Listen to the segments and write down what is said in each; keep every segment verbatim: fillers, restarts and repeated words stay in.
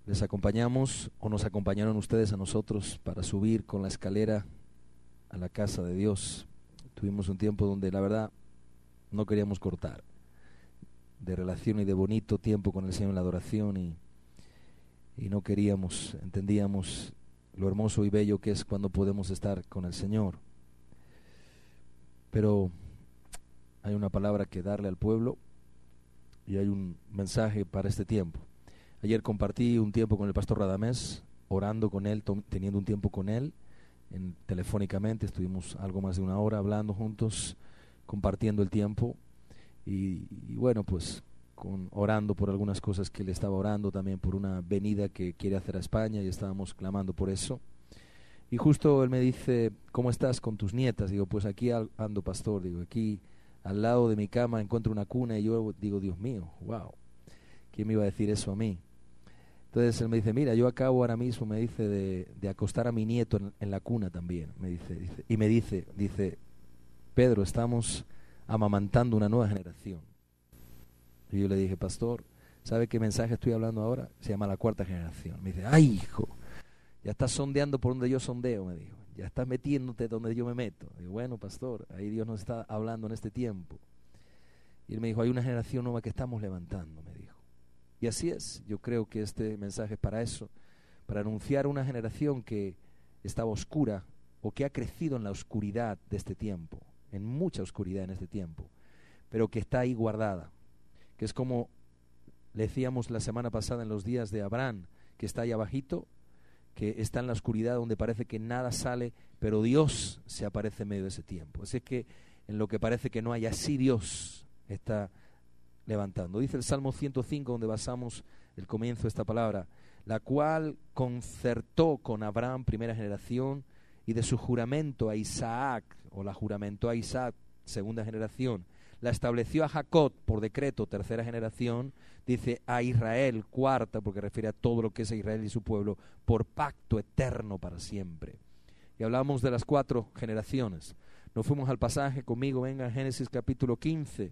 Les acompañamos o nos acompañaron ustedes a nosotros para subir con la escalera a la casa de Dios. Tuvimos un tiempo donde la verdad no queríamos cortar, de relación y de bonito tiempo con el Señor en la adoración, y, y no queríamos, entendíamos lo hermoso y bello que es cuando podemos estar con el Señor. Pero hay una palabra que darle al pueblo y hay un mensaje para este tiempo. Ayer compartí un tiempo con el pastor Radamés, orando con él, teniendo un tiempo con él, en, telefónicamente, estuvimos algo más de una hora hablando juntos, compartiendo el tiempo, y, y bueno, pues con, orando por algunas cosas que él estaba orando, también por una venida que quiere hacer a España, y estábamos clamando por eso. Y justo él me dice, ¿cómo estás con tus nietas? Digo, pues aquí ando, pastor, digo, aquí al lado de mi cama encuentro una cuna, y yo digo, Dios mío, wow, ¿quién me iba a decir eso a mí? Entonces él me dice, mira, yo acabo ahora mismo, me dice, de, de acostar a mi nieto en, en la cuna también, me dice, dice, y me dice, dice, Pedro, estamos amamantando una nueva generación. Y yo le dije, pastor, ¿sabe qué mensaje estoy hablando ahora? Se llama la cuarta generación. Me dice, ay, hijo, ya estás sondeando por donde yo sondeo, me dijo, ya estás metiéndote donde yo me meto. Digo, bueno, pastor, ahí Dios nos está hablando en este tiempo. Y él me dijo, hay una generación nueva que estamos levantando, me dijo. Y así es, yo creo que este mensaje es para eso, para anunciar una generación que estaba oscura o que ha crecido en la oscuridad de este tiempo, en mucha oscuridad en este tiempo, pero que está ahí guardada, que es como le decíamos la semana pasada en los días de Abraham, que está ahí abajito, que está en la oscuridad donde parece que nada sale, pero Dios se aparece en medio de ese tiempo. Así es que en lo que parece que no hay, así Dios está levantando. Dice el Salmo ciento cinco, donde basamos el comienzo de esta palabra, la cual concertó con Abraham, primera generación, y de su juramento a Isaac, o la juramentó a Isaac, segunda generación, la estableció a Jacob por decreto, tercera generación, dice a Israel, cuarta, porque refiere a todo lo que es Israel y su pueblo, por pacto eterno para siempre. Y hablamos de las cuatro generaciones. Nos fuimos al pasaje conmigo, venga, Génesis capítulo quince,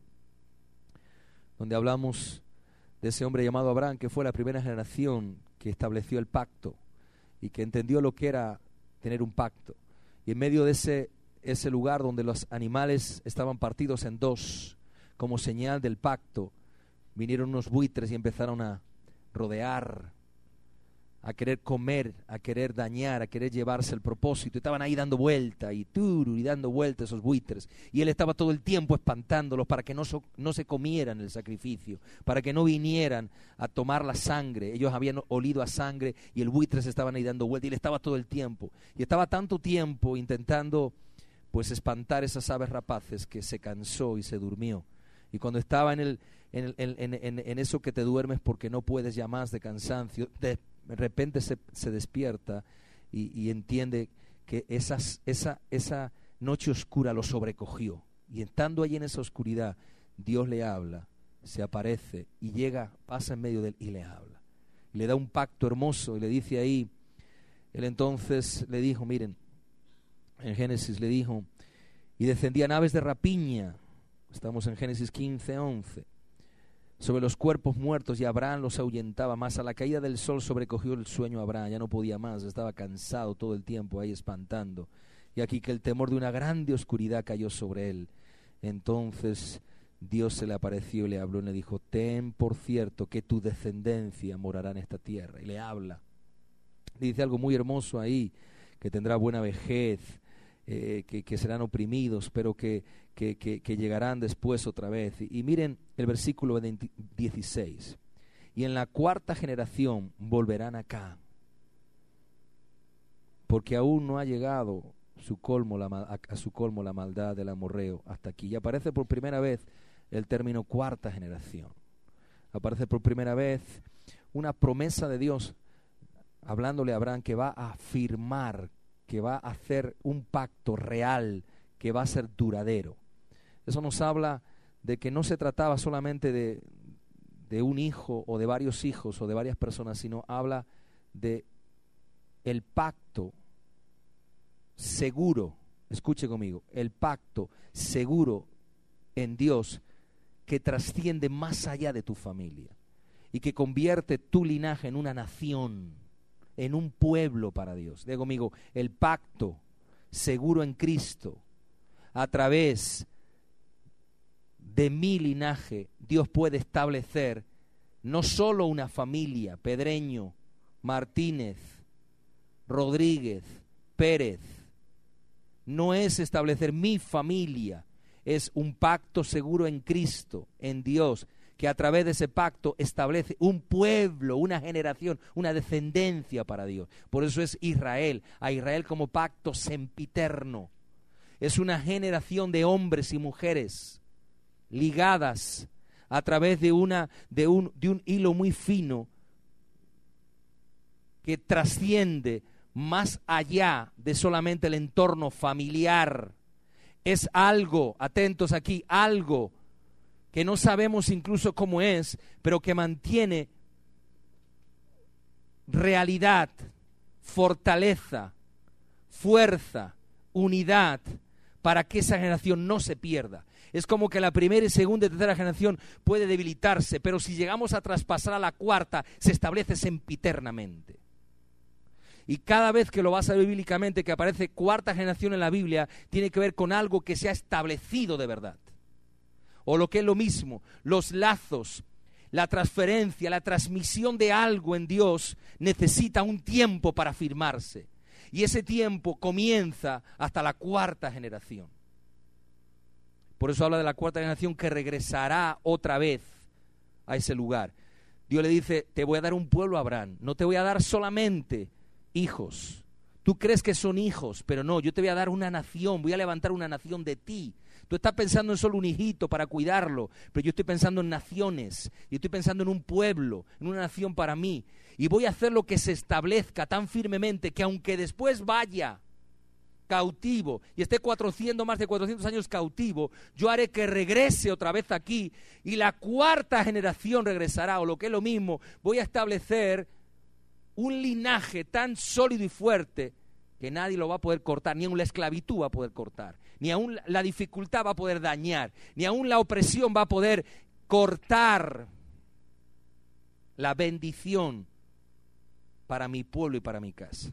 donde hablamos de ese hombre llamado Abraham, que fue la primera generación que estableció el pacto y que entendió lo que era tener un pacto. Y en medio de ese, ese lugar donde los animales estaban partidos en dos, como señal del pacto, vinieron unos buitres y empezaron a rodear, a querer comer, a querer dañar, a querer llevarse el propósito. Estaban ahí dando vuelta y turu, y dando vuelta esos buitres. Y él estaba todo el tiempo espantándolos para que no, so, no se comieran el sacrificio, para que no vinieran a tomar la sangre. Ellos habían olido a sangre y el buitre se estaban ahí dando vuelta y él estaba todo el tiempo. Y estaba tanto tiempo intentando pues espantar esas aves rapaces que se cansó y se durmió. Y cuando estaba en, el, en, el, en, en, en eso que te duermes porque no puedes ya más de cansancio, de de repente se, se despierta y, y entiende que esas, esa, esa noche oscura lo sobrecogió. Y estando allí en esa oscuridad, Dios le habla, se aparece y llega, pasa en medio de él y le habla. Y le da un pacto hermoso y le dice ahí, él entonces le dijo, miren, en Génesis le dijo, y descendían aves de rapiña, estamos en Génesis quince, once, sobre los cuerpos muertos, y Abraham los ahuyentaba, mas a la caída del sol sobrecogió el sueño a Abraham, ya no podía más, estaba cansado todo el tiempo ahí espantando, y aquí que el temor de una grande oscuridad cayó sobre él. Entonces Dios se le apareció y le habló y le dijo, ten por cierto que tu descendencia morará en esta tierra, y le habla, dice algo muy hermoso ahí, que tendrá buena vejez, Eh, que, que serán oprimidos, pero que, que, que, que llegarán después otra vez. Y, y miren el versículo dieciséis. Y en la cuarta generación volverán acá, porque aún no ha llegado su colmo la, a, a su colmo la maldad del amorreo hasta aquí. Y aparece por primera vez el término cuarta generación. Aparece por primera vez una promesa de Dios, hablándole a Abraham, que va a afirmar, que va a hacer un pacto real, que va a ser duradero. Eso nos habla de que no se trataba solamente de, de un hijo o de varios hijos o de varias personas, sino habla de el pacto seguro, escuche conmigo, el pacto seguro en Dios que trasciende más allá de tu familia y que convierte tu linaje en una nación, en un pueblo para Dios. Digo conmigo, el pacto seguro en Cristo, a través de mi linaje, Dios puede establecer no solo una familia, Pedreño, Martínez, Rodríguez, Pérez. No es establecer mi familia, es un pacto seguro en Cristo, en Dios, que a través de ese pacto establece un pueblo, una generación, una descendencia para Dios. Por eso es Israel, a Israel como pacto sempiterno. Es una generación de hombres y mujeres ligadas a través de, una, de, un, de un hilo muy fino que trasciende más allá de solamente el entorno familiar. Es algo, atentos aquí, algo que no sabemos incluso cómo es, pero que mantiene realidad, fortaleza, fuerza, unidad, para que esa generación no se pierda. Es como que la primera y segunda y tercera generación puede debilitarse, pero si llegamos a traspasar a la cuarta, se establece sempiternamente. Y cada vez que lo vas a ver bíblicamente, que aparece cuarta generación en la Biblia, tiene que ver con algo que se ha establecido de verdad. O lo que es lo mismo, los lazos, la transferencia, la transmisión de algo en Dios necesita un tiempo para firmarse. Y ese tiempo comienza hasta la cuarta generación. Por eso habla de la cuarta generación que regresará otra vez a ese lugar. Dios le dice, te voy a dar un pueblo a Abraham, no te voy a dar solamente hijos. Tú crees que son hijos, pero no, yo te voy a dar una nación, voy a levantar una nación de ti. Tú estás pensando en solo un hijito para cuidarlo, pero yo estoy pensando en naciones, yo estoy pensando en un pueblo, en una nación para mí. Y voy a hacer lo que se establezca tan firmemente que aunque después vaya cautivo y esté cuatrocientos, más de cuatrocientos años cautivo, yo haré que regrese otra vez aquí y la cuarta generación regresará, o lo que es lo mismo, voy a establecer un linaje tan sólido y fuerte que nadie lo va a poder cortar, ni aun la esclavitud va a poder cortar, ni aun la dificultad va a poder dañar, ni aun la opresión va a poder cortar la bendición para mi pueblo y para mi casa.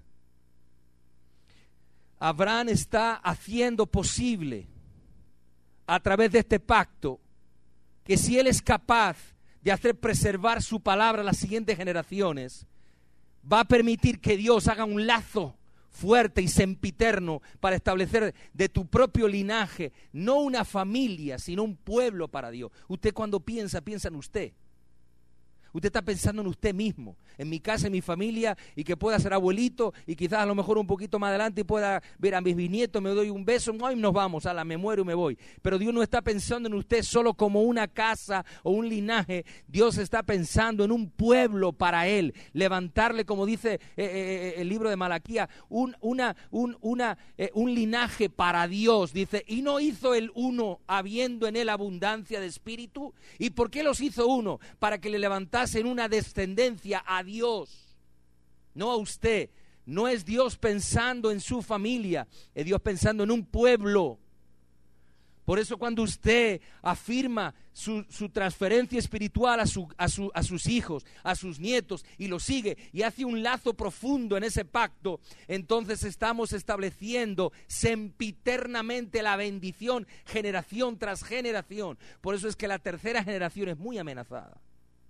Abraham está haciendo posible a través de este pacto que si él es capaz de hacer preservar su palabra a las siguientes generaciones, va a permitir que Dios haga un lazo fuerte y sempiterno para establecer de tu propio linaje, no una familia, sino un pueblo para Dios. Usted cuando piensa, piensa en usted. Usted está pensando en usted mismo, en mi casa, en mi familia, y que pueda ser abuelito, y quizás a lo mejor un poquito más adelante pueda ver a mis bisnietos, me doy un beso, y nos vamos, ala, me muero y me voy. Pero Dios no está pensando en usted solo como una casa o un linaje. Dios está pensando en un pueblo para Él, levantarle, como dice eh, eh, el libro de Malaquía, un, una, un, una, eh, un linaje para Dios. Dice, y no hizo el uno habiendo en él abundancia de espíritu. ¿Y por qué los hizo uno? Para que le levantase en una descendencia a Dios, no a usted. No es Dios pensando en su familia, es Dios pensando en un pueblo. Por eso cuando usted afirma su, su transferencia espiritual a, su, a, su, a sus hijos, a sus nietos, y lo sigue y hace un lazo profundo en ese pacto, entonces estamos estableciendo sempiternamente la bendición generación tras generación. Por eso es que la tercera generación es muy amenazada,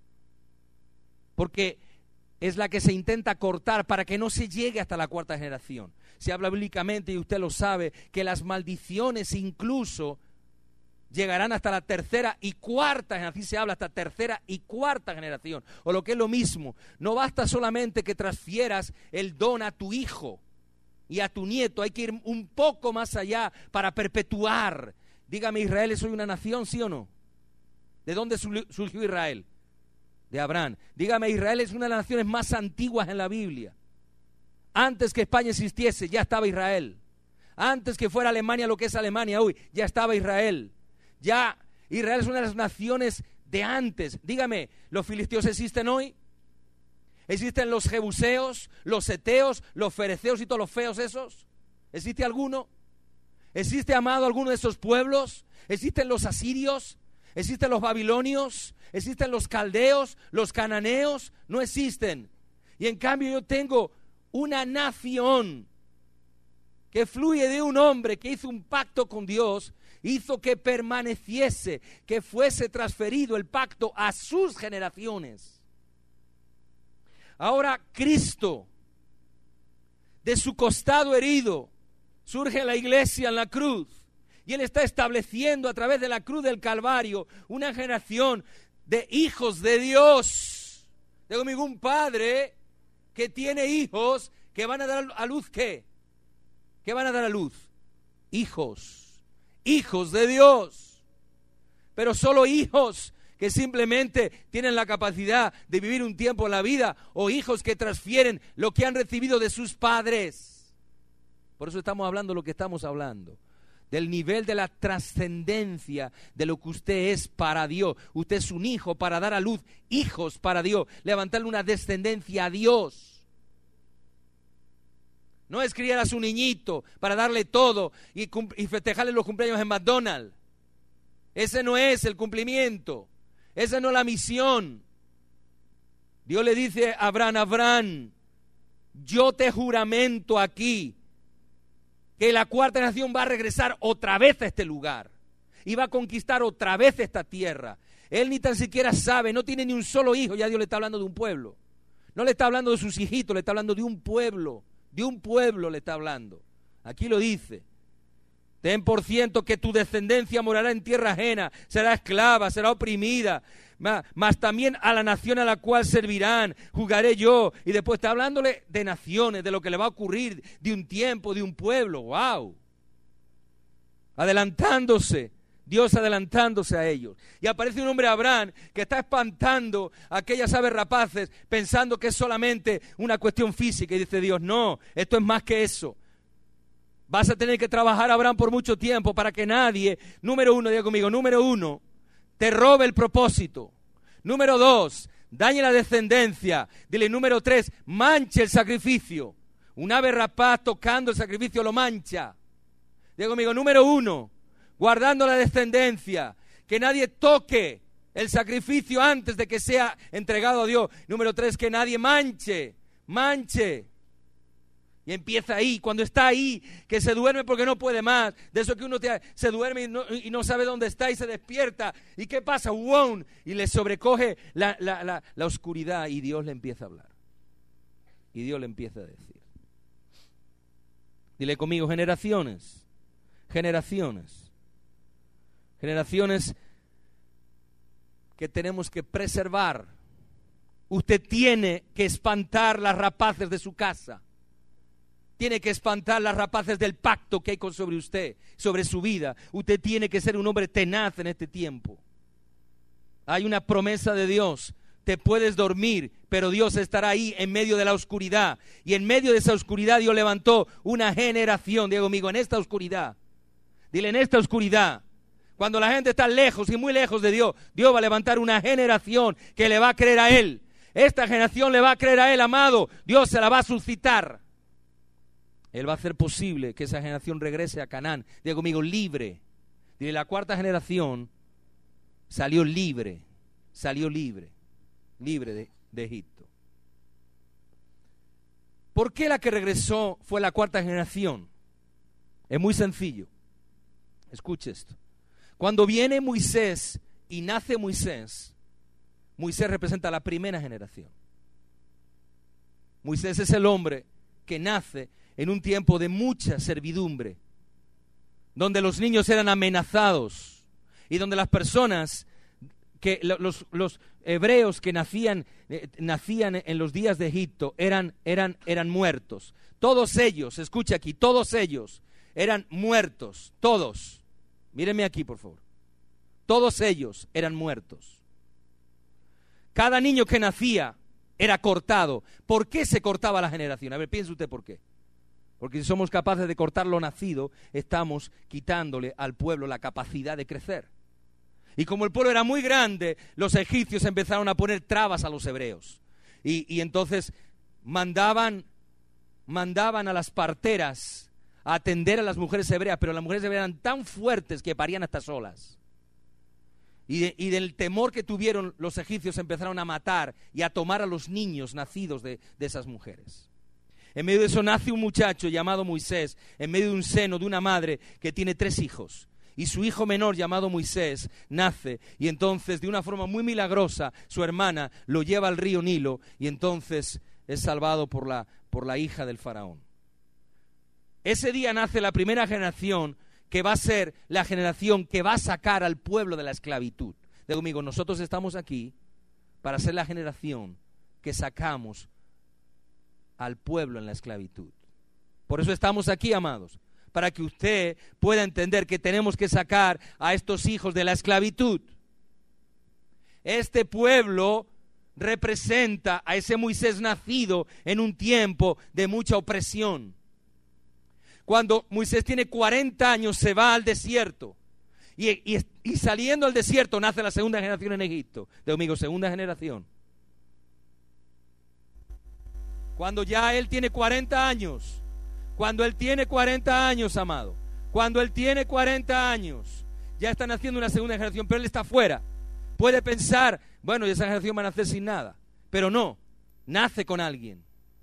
porque es la que se intenta cortar para que no se llegue hasta la cuarta generación. Se habla bíblicamente, y usted lo sabe, que las maldiciones incluso llegarán hasta la tercera y cuarta generación. Así se habla, hasta tercera y cuarta generación. O lo que es lo mismo, no basta solamente que transfieras el don a tu hijo y a tu nieto, hay que ir un poco más allá para perpetuar. Dígame, ¿Israel es hoy una nación, sí o no? ¿De dónde surgió Israel? De Abraham. Dígame, Israel es una de las naciones más antiguas en la Biblia. Antes que España existiese, ya estaba Israel. Antes que fuera Alemania lo que es Alemania hoy, ya estaba Israel. Ya, Israel es una de las naciones de antes. Dígame, ¿los filisteos existen hoy? ¿Existen los jebuseos, los heteos, los fereceos y todos los feos esos? ¿Existe alguno? ¿Existe, amado, alguno de esos pueblos? ¿Existen los asirios? ¿Existen los babilonios? ¿Existen los caldeos? ¿Los cananeos? No existen. Y en cambio yo tengo una nación que fluye de un hombre que hizo un pacto con Dios, hizo que permaneciese, que fuese transferido el pacto a sus generaciones. Ahora Cristo, de su costado herido, surge la iglesia en la cruz. Y Él está estableciendo a través de la cruz del Calvario una generación de hijos de Dios. Tengo conmigo un padre que tiene hijos que van a dar a luz, ¿qué? ¿Qué van a dar a luz? Hijos. Hijos de Dios. Pero solo hijos que simplemente tienen la capacidad de vivir un tiempo en la vida, o hijos que transfieren lo que han recibido de sus padres. Por eso estamos hablando lo que estamos hablando. Del nivel de la trascendencia de lo que usted es para Dios. Usted es un hijo para dar a luz hijos para Dios, levantarle una descendencia a Dios. No es criar a su niñito para darle todo y, y festejarle los cumpleaños en McDonald's. Ese no es el cumplimiento, esa no es la misión. Dios le dice a Abraham, Abraham, yo te juramento aquí que la cuarta nación va a regresar otra vez a este lugar y va a conquistar otra vez esta tierra. Él ni tan siquiera sabe, no tiene ni un solo hijo, ya Dios le está hablando de un pueblo. No le está hablando de sus hijitos, le está hablando de un pueblo, de un pueblo le está hablando. Aquí lo dice, ten por ciento que tu descendencia morará en tierra ajena, será esclava, será oprimida, mas, mas también a la nación a la cual servirán, jugaré yo. Y después está hablándole de naciones, de lo que le va a ocurrir, de un tiempo, de un pueblo. ¡Wow! Adelantándose, Dios adelantándose a ellos. Y aparece un hombre, Abraham, que está espantando a aquellas aves rapaces, pensando que es solamente una cuestión física. Y dice Dios, no, esto es más que eso. Vas a tener que trabajar, Abraham, por mucho tiempo para que nadie, número uno, diga conmigo, número uno, te robe el propósito. Número dos, dañe la descendencia. Dile, número tres, manche el sacrificio. Un ave rapaz tocando el sacrificio lo mancha. Diga conmigo, número uno, guardando la descendencia. Que nadie toque el sacrificio antes de que sea entregado a Dios. Número tres, que nadie manche, manche. Y empieza ahí, cuando está ahí, que se duerme porque no puede más. De eso que uno te, se duerme y no, y no sabe dónde está y se despierta. ¿Y qué pasa? ¡Wow! Y le sobrecoge la, la, la, la oscuridad y Dios le empieza a hablar. Y Dios le empieza a decir. Dile conmigo, generaciones, generaciones, generaciones que tenemos que preservar. Usted tiene que espantar las rapaces de su casa. Tiene que espantar las rapaces del pacto que hay con sobre usted, sobre su vida. Usted tiene que ser un hombre tenaz en este tiempo. Hay una promesa de Dios. Te puedes dormir, pero Dios estará ahí en medio de la oscuridad. Y en medio de esa oscuridad Dios levantó una generación. Diga conmigo, en esta oscuridad. Dile, en esta oscuridad. Cuando la gente está lejos y muy lejos de Dios, Dios va a levantar una generación que le va a creer a Él. Esta generación le va a creer a Él, amado. Dios se la va a suscitar. Él va a hacer posible que esa generación regrese a Canaán. Diga conmigo, libre. Dile, la cuarta generación salió libre, salió libre, libre de, de Egipto. ¿Por qué la que regresó fue la cuarta generación? Es muy sencillo. Escuche esto. Cuando viene Moisés y nace Moisés, Moisés representa la primera generación. Moisés es el hombre que nace en un tiempo de mucha servidumbre, donde los niños eran amenazados y donde las personas, que los, los hebreos que nacían, eh, nacían en los días de Egipto eran, eran, eran muertos. Todos ellos, escucha aquí, todos ellos eran muertos, todos. Mírenme aquí, por favor. Todos ellos eran muertos. Cada niño que nacía era cortado. ¿Por qué se cortaba la generación? A ver, piense usted por qué. Porque si somos capaces de cortar lo nacido, estamos quitándole al pueblo la capacidad de crecer. Y como el pueblo era muy grande, los egipcios empezaron a poner trabas a los hebreos. Y, y entonces mandaban, mandaban a las parteras a atender a las mujeres hebreas, pero las mujeres hebreas eran tan fuertes que parían hasta solas. Y, de, y del temor que tuvieron, los egipcios empezaron a matar y a tomar a los niños nacidos de, de esas mujeres. En medio de eso nace un muchacho llamado Moisés, en medio de un seno de una madre que tiene tres hijos. Y su hijo menor llamado Moisés nace, y entonces de una forma muy milagrosa su hermana lo lleva al río Nilo, y entonces es salvado por la, por la hija del faraón. Ese día nace la primera generación que va a ser la generación que va a sacar al pueblo de la esclavitud. Digo, amigo, nosotros estamos aquí para ser la generación que sacamos al pueblo en la esclavitud. Por eso estamos aquí, amados, para que usted pueda entender que tenemos que sacar a estos hijos de la esclavitud. Este pueblo representa a ese Moisés nacido en un tiempo de mucha opresión. Cuando Moisés tiene cuarenta años, se va al desierto. Y, y, y saliendo al desierto nace la segunda generación en Egipto. Digo, amigo, segunda generación. Cuando ya él tiene cuarenta años. Cuando él tiene cuarenta años, amado. Cuando él tiene cuarenta años. Ya está naciendo una segunda generación, pero él está fuera. Puede pensar, bueno, esa generación va a nacer sin nada. Pero no, nace con alguien.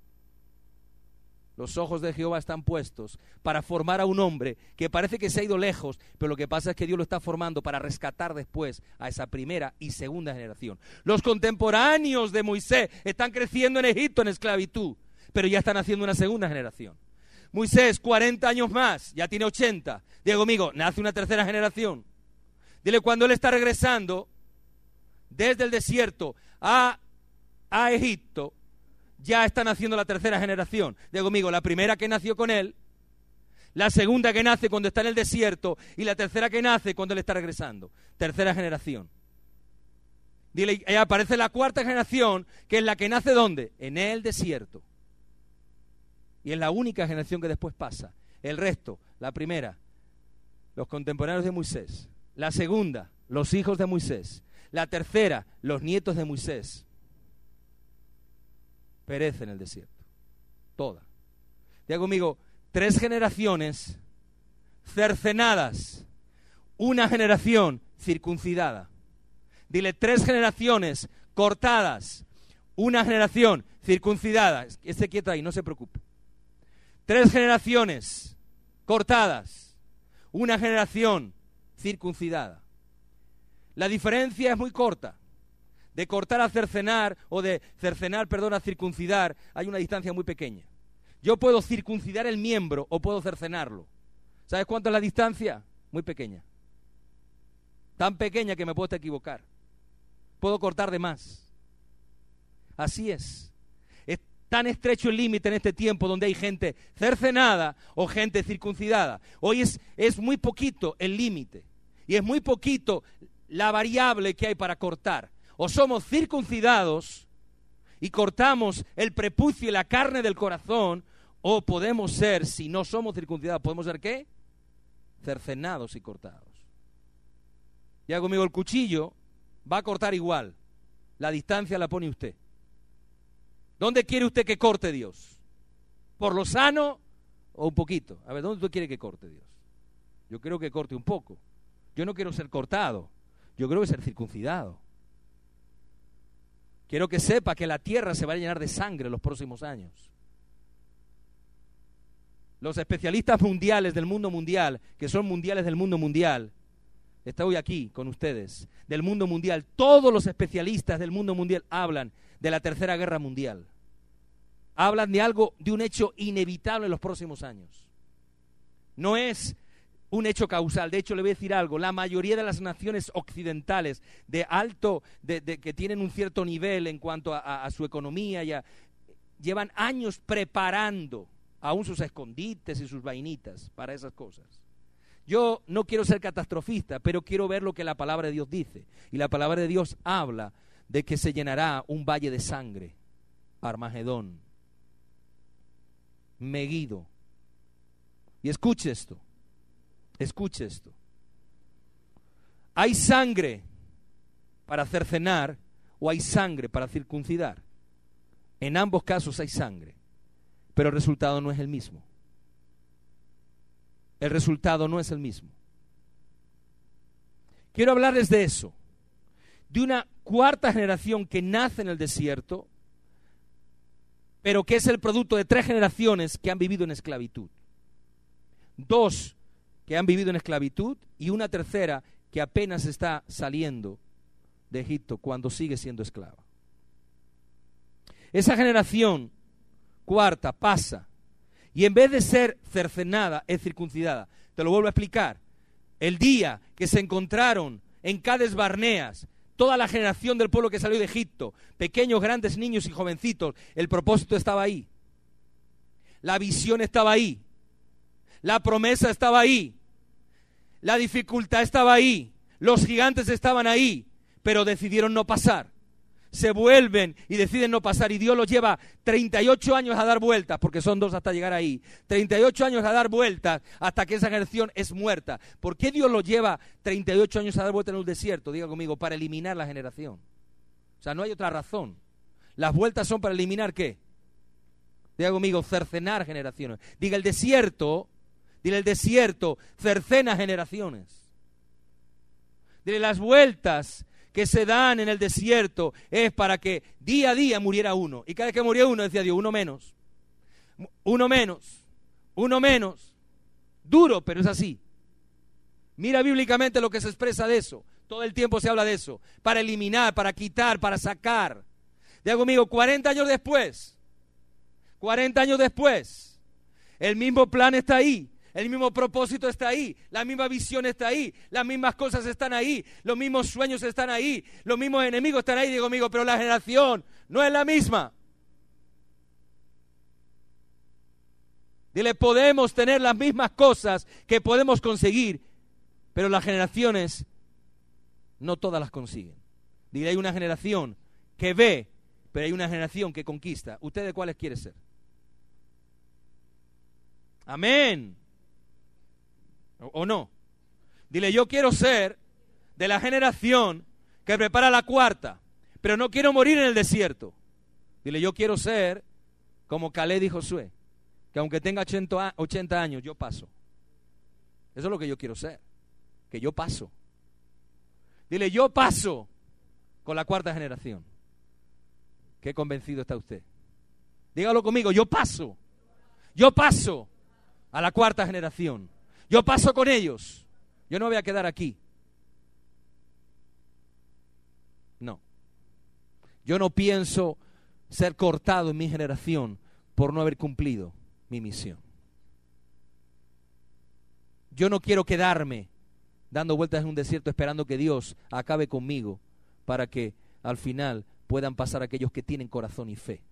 Los ojos de Jehová están puestos para formar a un hombre que parece que se ha ido lejos, pero lo que pasa es que Dios lo está formando para rescatar después a esa primera y segunda generación. Los contemporáneos de Moisés están creciendo en Egipto en esclavitud, pero ya están haciendo una segunda generación. Moisés, cuarenta años más, ya tiene ochenta. Diego amigo, nace una tercera generación. Dile, cuando él está regresando desde el desierto a, a Egipto, ya están naciendo la tercera generación. Digo, amigo, la primera que nació con él, la segunda que nace cuando está en el desierto y la tercera que nace cuando él está regresando. Tercera generación. Dile, y aparece la cuarta generación, que es la que nace ¿dónde? En el desierto. Y es la única generación que después pasa. El resto, la primera, los contemporáneos de Moisés. La segunda, los hijos de Moisés. La tercera, los nietos de Moisés. Perece en el desierto. Toda. Diga conmigo, tres generaciones cercenadas. Una generación circuncidada. Dile, tres generaciones cortadas. Una generación circuncidada. Esté quieto ahí, no se preocupe. Tres generaciones cortadas. Una generación circuncidada. La diferencia es muy corta. De cortar a cercenar, o de cercenar, perdón, a circuncidar, hay una distancia muy pequeña. Yo puedo circuncidar el miembro o puedo cercenarlo. ¿Sabes cuánto es la distancia? Muy pequeña. Tan pequeña que me puedo equivocar. Puedo cortar de más. Así es. Es tan estrecho el límite en este tiempo donde hay gente cercenada o gente circuncidada. Hoy es, es muy poquito el límite. Y es muy poquito la variable que hay para cortar. O somos circuncidados y cortamos el prepucio y la carne del corazón, o podemos ser, si no somos circuncidados, ¿podemos ser qué? Cercenados y cortados. Ya conmigo, el cuchillo va a cortar igual. La distancia la pone usted. ¿Dónde quiere usted que corte Dios? ¿Por lo sano o un poquito? A ver, ¿dónde usted quiere que corte Dios? Yo quiero que corte un poco. Yo no quiero ser cortado. Yo quiero ser circuncidado. Quiero que sepa que la tierra se va a llenar de sangre en los próximos años. Los especialistas mundiales del mundo mundial, que son mundiales del mundo mundial, estoy aquí con ustedes, del mundo mundial, todos los especialistas del mundo mundial hablan de la tercera guerra mundial. Hablan de algo, de un hecho inevitable en los próximos años. No es un hecho causal. De hecho, le voy a decir algo, la mayoría de las naciones occidentales de alto, de, de, que tienen un cierto nivel en cuanto a, a, a su economía, ya, llevan años preparando aún sus escondites y sus vainitas para esas cosas. Yo no quiero ser catastrofista, pero quiero ver lo que la palabra de Dios dice. Y la palabra de Dios habla de que se llenará un valle de sangre, Armagedón, Meguido. Y escuche esto. Escuche esto. Hay sangre para cercenar o hay sangre para circuncidar. En ambos casos hay sangre, pero el resultado no es el mismo. El resultado no es el mismo. Quiero hablarles de eso. de una cuarta generación que nace en el desierto, pero que es el producto de tres generaciones que han vivido en esclavitud. Dos que han vivido en esclavitud y una tercera que apenas está saliendo de Egipto cuando sigue siendo esclava. Esa generación cuarta pasa y en vez de ser cercenada, es circuncidada. Te lo vuelvo a explicar. El día que se encontraron en Cades Barneas, toda la generación del pueblo que salió de Egipto, pequeños, grandes, niños y jovencitos, el propósito estaba ahí. La visión estaba ahí. La promesa estaba ahí. La dificultad estaba ahí. Los gigantes estaban ahí, pero decidieron no pasar. Se vuelven y deciden no pasar y Dios los lleva treinta y ocho años a dar vueltas, porque son dos hasta llegar ahí, treinta y ocho años a dar vueltas hasta que esa generación es muerta. ¿Por qué Dios los lleva treinta y ocho años a dar vueltas en un desierto? Diga conmigo, para eliminar la generación. O sea, no hay otra razón. Las vueltas son para eliminar ¿qué? Diga conmigo, cercenar generaciones. Diga el desierto, dile el desierto, cercena generaciones. Dile las vueltas que se dan en el desierto es para que día a día muriera uno. Y cada vez que moría uno decía Dios, uno menos, uno menos, uno menos. Duro, pero es así. Mira bíblicamente lo que se expresa de eso. Todo el tiempo se habla de eso. Para eliminar, para quitar, para sacar. Diga conmigo, cuarenta años después, cuarenta años después, el mismo plan está ahí. El mismo propósito está ahí, la misma visión está ahí, las mismas cosas están ahí, los mismos sueños están ahí, los mismos enemigos están ahí, digo conmigo, pero la generación no es la misma. Dile, podemos tener las mismas cosas que podemos conseguir, pero las generaciones no todas las consiguen. Dile, hay una generación que ve, pero hay una generación que conquista. ¿Usted de cuáles quiere ser? Amén. ¿O no? Dile, yo quiero ser de la generación que prepara la cuarta, pero no quiero morir en el desierto. Dile, yo quiero ser como Caleb y Josué, que aunque tenga ochenta años, yo paso. Eso es lo que yo quiero ser, que yo paso. Dile, yo paso con la cuarta generación. ¿Qué convencido está usted? Dígalo conmigo, yo paso. Yo paso a la cuarta generación. Yo paso con ellos. Yo no voy a quedar aquí. No. Yo no pienso ser cortado en mi generación por no haber cumplido mi misión. Yo no quiero quedarme dando vueltas en un desierto esperando que Dios acabe conmigo para que al final puedan pasar aquellos que tienen corazón y fe.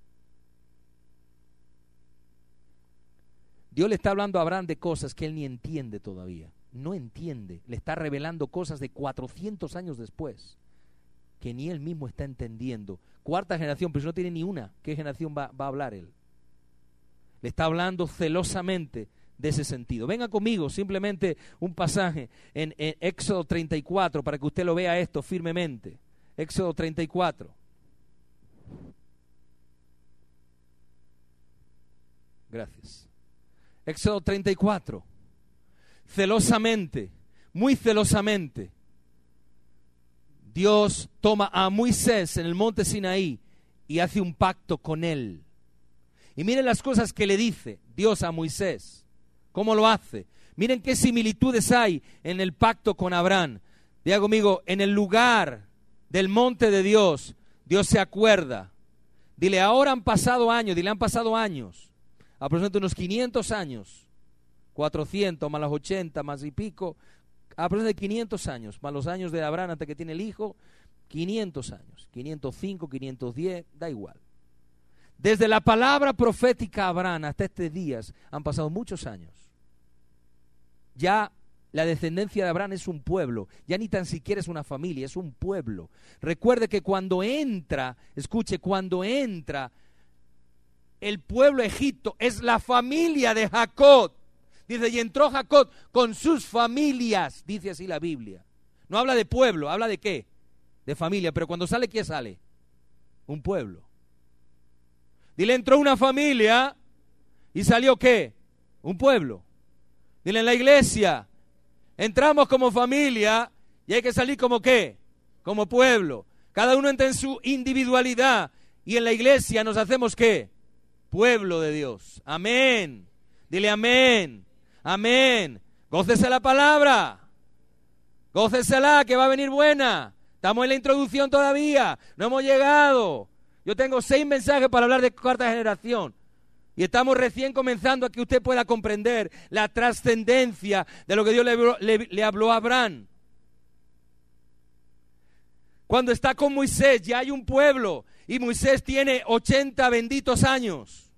Dios le está hablando a Abraham de cosas que él ni entiende todavía. No entiende. Le está revelando cosas de cuatrocientos años después que ni él mismo está entendiendo. Cuarta generación, pero si no tiene ni una, ¿qué generación va, va a hablar él? Le está hablando celosamente de ese sentido. Venga conmigo, simplemente un pasaje en, en Éxodo treinta y cuatro para que usted lo vea esto firmemente. Éxodo treinta y cuatro. Gracias. Éxodo treinta y cuatro. Celosamente, muy celosamente, Dios toma a Moisés en el monte Sinaí y hace un pacto con él. Y miren las cosas que le dice Dios a Moisés. ¿Cómo lo hace? Miren qué similitudes hay en el pacto con Abraham. Diga conmigo, en el lugar del monte de Dios, Dios se acuerda. Dile, ahora han pasado años, dile, han pasado años. Aproximadamente unos quinientos años, cuatrocientos más los ochenta más y pico, aproximadamente quinientos años, más los años de Abraham hasta que tiene el hijo, quinientos años, quinientos cinco, quinientos diez, da igual. Desde la palabra profética a Abraham hasta estos días han pasado muchos años. Ya la descendencia de Abraham es un pueblo, ya ni tan siquiera es una familia, es un pueblo. Recuerde que cuando entra, escuche, cuando entra el pueblo de Egipto, es la familia de Jacob. Dice, y entró Jacob con sus familias, dice así la Biblia. No habla de pueblo, habla de qué, de familia, pero cuando sale, ¿qué sale? Un pueblo. Dile, entró una familia y salió ¿qué? Un pueblo. Dile, en la iglesia entramos como familia y hay que salir como ¿qué? como pueblo. Cada uno entra en su individualidad. Y en la iglesia nos hacemos ¿qué? Pueblo de Dios. Amén. Dile amén. Amén. Gócese la palabra. Gócesela, que va a venir buena. Estamos en la introducción todavía. No hemos llegado. Yo tengo seis mensajes para hablar de cuarta generación. Y estamos recién comenzando a que usted pueda comprender la trascendencia de lo que Dios le, le, le habló a Abraham. Cuando está con Moisés, ya hay un pueblo. Y Moisés tiene ochenta benditos años.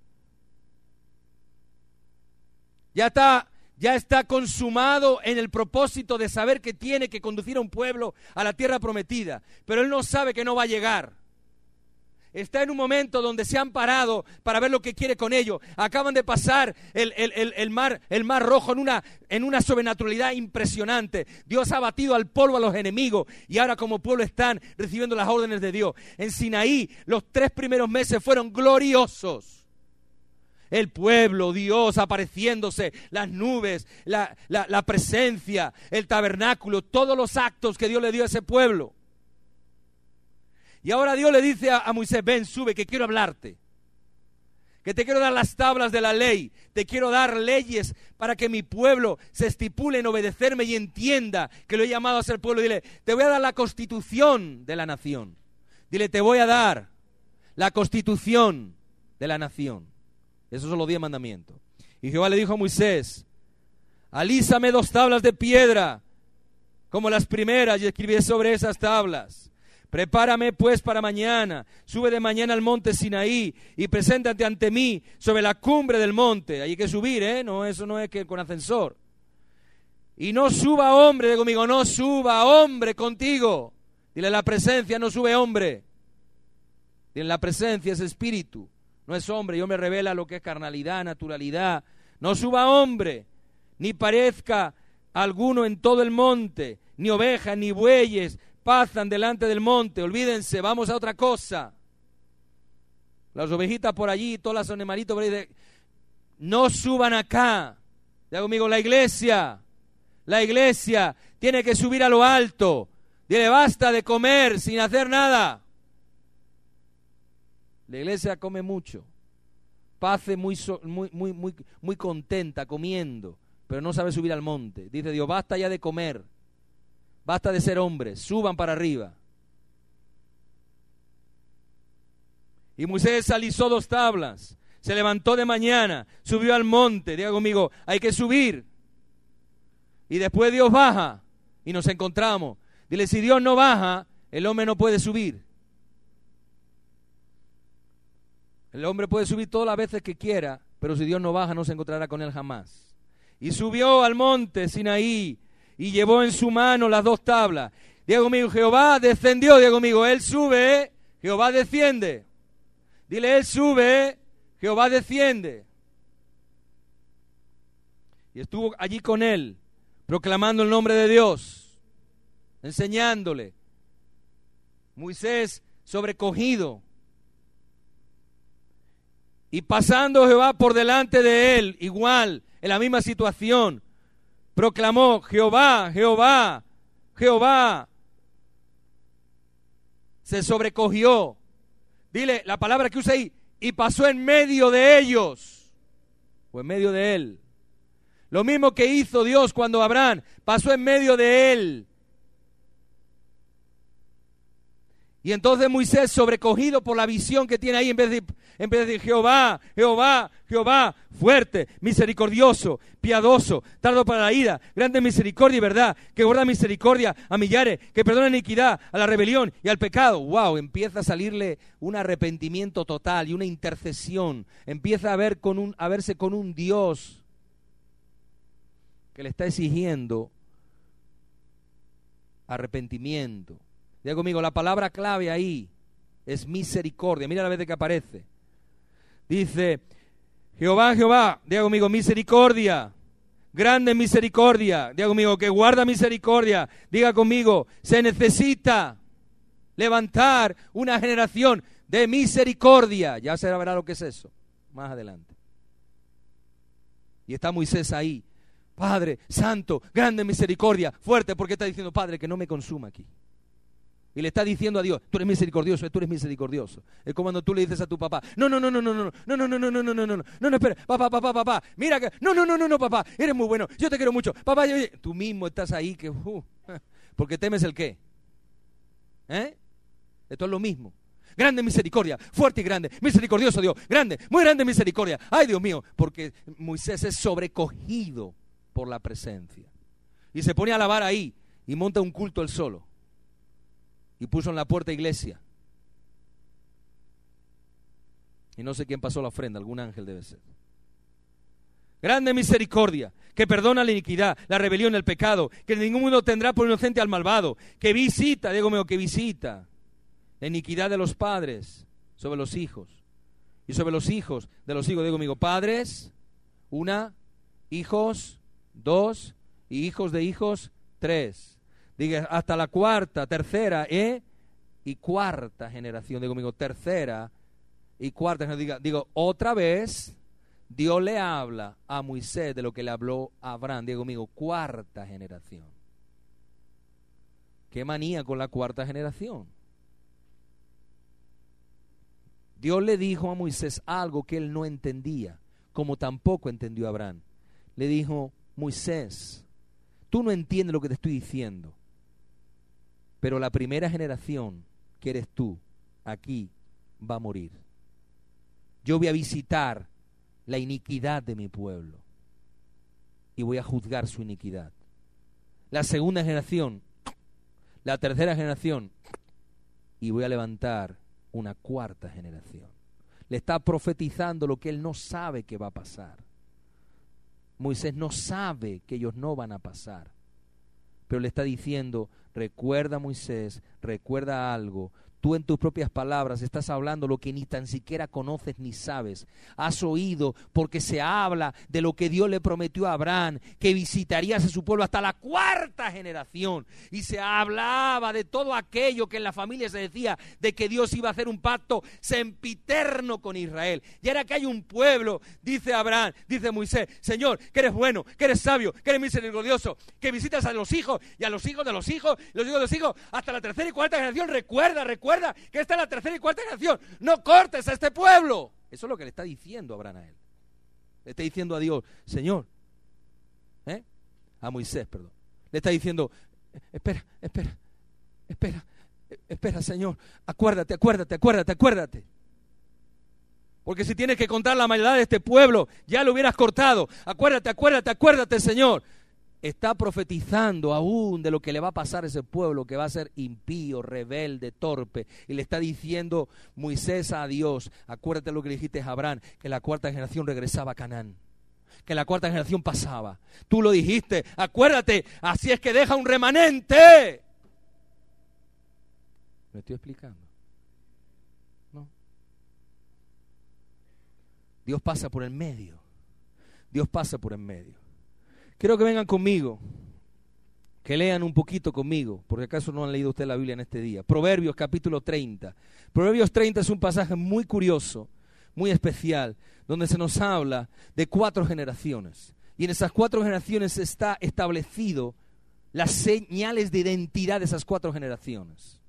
Ya está, ya está consumado en el propósito de saber que tiene que conducir a un pueblo a la tierra prometida. Pero él no sabe que no va a llegar. Está en un momento donde se han parado para ver lo que quiere con ellos. Acaban de pasar el, el, el, el, mar, el mar rojo en una, en una sobrenaturalidad impresionante. Dios ha batido al polvo a los enemigos y ahora como pueblo están recibiendo las órdenes de Dios. En Sinaí los tres primeros meses fueron gloriosos. El pueblo, Dios apareciéndose, las nubes, la, la, la presencia, el tabernáculo, todos los actos que Dios le dio a ese pueblo. Y ahora Dios le dice a, a Moisés, ven, sube, que quiero hablarte. Que te quiero dar las tablas de la ley. Te quiero dar leyes para que mi pueblo se estipule en obedecerme y entienda que lo he llamado a ser pueblo. Dile, te voy a dar la constitución de la nación. Dile, te voy a dar la constitución de la nación. Esos son los diez mandamientos. Y Jehová le dijo a Moisés, alízame dos tablas de piedra, como las primeras, y escribiré sobre esas tablas. Prepárame pues para mañana, sube de mañana al monte Sinaí y preséntate ante mí sobre la cumbre del monte. Hay que subir, ¿eh? No, eso no es que con ascensor. Y no suba hombre, digo conmigo, no suba hombre contigo. Dile, la presencia no sube hombre. Dile, la presencia es espíritu, no es hombre. Y hombre revela lo que es carnalidad, naturalidad. No suba hombre, ni parezca alguno en todo el monte, ni ovejas, ni bueyes, pasan delante del monte. Olvídense, vamos a otra cosa. Las ovejitas por allí, todas las animalitos por ahí, de... no suban acá. Diga conmigo, la iglesia, la iglesia tiene que subir a lo alto. Dile, basta de comer sin hacer nada. La iglesia come mucho, pase muy, so, muy, muy, muy, muy contenta comiendo, pero no sabe subir al monte. Dice Dios, basta ya de comer. Basta de ser hombres, suban para arriba. Y Moisés alisó dos tablas, se levantó de mañana, subió al monte. Diga conmigo, hay que subir. Y después Dios baja y nos encontramos. Dile, si Dios no baja, el hombre no puede subir. El hombre puede subir todas las veces que quiera, pero si Dios no baja, no se encontrará con él jamás. Y subió al monte Sinaí, y llevó en su mano las dos tablas. Diga conmigo, Jehová descendió. Diga conmigo, Él sube, Jehová desciende. Dile, Él sube, Jehová desciende. Y estuvo allí con él, proclamando el nombre de Dios, enseñándole. Moisés sobrecogido. Y pasando Jehová por delante de él, igual, en la misma situación, proclamó, Jehová, Jehová, Jehová. Se sobrecogió. Dile la palabra que usa ahí. Y pasó en medio de ellos. O en medio de él. Lo mismo que hizo Dios cuando Abraham pasó en medio de él. Y entonces Moisés, sobrecogido por la visión que tiene ahí, en vez de, en vez de decir Jehová, Jehová, Jehová, fuerte, misericordioso, piadoso, tardo para la ira, grande misericordia y verdad, que guarda misericordia a millares, que perdona iniquidad, a la rebelión y al pecado. Wow, empieza a salirle un arrepentimiento total y una intercesión. Empieza a, ver con un, a verse con un Dios que le está exigiendo arrepentimiento. Diga conmigo, la palabra clave ahí es misericordia. Mira la vez que aparece. Dice, Jehová, Jehová, diga conmigo, misericordia, grande misericordia. Diga conmigo, que guarda misericordia. Diga conmigo, se necesita levantar una generación de misericordia. Ya se verá lo que es eso más adelante. Y está Moisés ahí. Padre, santo, grande misericordia, fuerte, porque está diciendo, Padre, que no me consuma aquí. Y le está diciendo a Dios, tú eres misericordioso, tú eres misericordioso. Es como cuando tú le dices a tu papá, no, no, no, no, no, no, no, no, no, no, no, no, no, no, no, no, espera, papá, papá, papá, mira que, no, no, no, no, no, papá, eres muy bueno, yo te quiero mucho, papá, yo, yo. Tú mismo estás ahí que, uh, porque temes el qué, ¿eh? Esto es lo mismo. Grande misericordia, fuerte y grande, misericordioso Dios, grande, muy grande misericordia. Ay, Dios mío, porque Moisés es sobrecogido por la presencia. Y se pone a alabar ahí y monta un culto él solo. Y puso en la puerta iglesia. Y no sé quién pasó la ofrenda, algún ángel debe ser. Grande misericordia, que perdona la iniquidad, la rebelión, el pecado, que en ningún mundo tendrá por inocente al malvado, que visita, digo mío, que visita la iniquidad de los padres sobre los hijos, y sobre los hijos de los hijos, digo amigo, padres, una, hijos, dos, y hijos de hijos, tres. Diga, hasta la cuarta, tercera, ¿eh? Y cuarta generación, digo amigo, tercera y cuarta generación. Digo, digo, otra vez, Dios le habla a Moisés de lo que le habló a Abraham, digo amigo, cuarta generación. ¿Qué manía con la cuarta generación? Dios le dijo a Moisés algo que él no entendía, como tampoco entendió Abraham. Le dijo, Moisés, tú no entiendes lo que te estoy diciendo, pero la primera generación, que eres tú, aquí va a morir. Yo voy a visitar la iniquidad de mi pueblo y voy a juzgar su iniquidad. La segunda generación, la tercera generación, y voy a levantar una cuarta generación. Le está profetizando lo que él no sabe que va a pasar. Moisés no sabe que ellos no van a pasar, pero le está diciendo, recuerda Moisés, recuerda algo. Tú en tus propias palabras estás hablando lo que ni tan siquiera conoces ni sabes. Has oído porque se habla de lo que Dios le prometió a Abraham, que visitarías a su pueblo hasta la cuarta generación. Y se hablaba de todo aquello que en la familia se decía, de que Dios iba a hacer un pacto sempiterno con Israel. Y ahora que hay un pueblo, dice Abraham, dice Moisés, Señor, que eres bueno, que eres sabio, que eres misericordioso, que visitas a los hijos y a los hijos de los hijos, los hijos de los hijos, hasta la tercera y cuarta generación. Recuerda, recuerda. Recuerda que esta es la tercera y cuarta generación. No cortes a este pueblo. Eso es lo que le está diciendo Abraham a él. Le está diciendo a Dios, Señor, ¿eh? a Moisés, perdón. Le está diciendo, espera, espera, espera, espera, Señor. Acuérdate, acuérdate, acuérdate, acuérdate. Porque si tienes que contar la maldad de este pueblo, ya lo hubieras cortado. Acuérdate, acuérdate, acuérdate, Señor. Está profetizando aún de lo que le va a pasar a ese pueblo, que va a ser impío, rebelde, torpe. Y le está diciendo Moisés a Dios, acuérdate lo que le dijiste a Abraham, que la cuarta generación regresaba a Canaán, que la cuarta generación pasaba. Tú lo dijiste, acuérdate, así es que deja un remanente. ¿Me estoy explicando? No. Dios pasa por el medio. Dios pasa por el medio. Quiero que vengan conmigo, que lean un poquito conmigo, porque acaso no han leído usted la Biblia en este día. Proverbios capítulo treinta. Proverbios treinta es un pasaje muy curioso, muy especial, donde se nos habla de cuatro generaciones. Y en esas cuatro generaciones está establecido las señales de identidad de esas cuatro generaciones.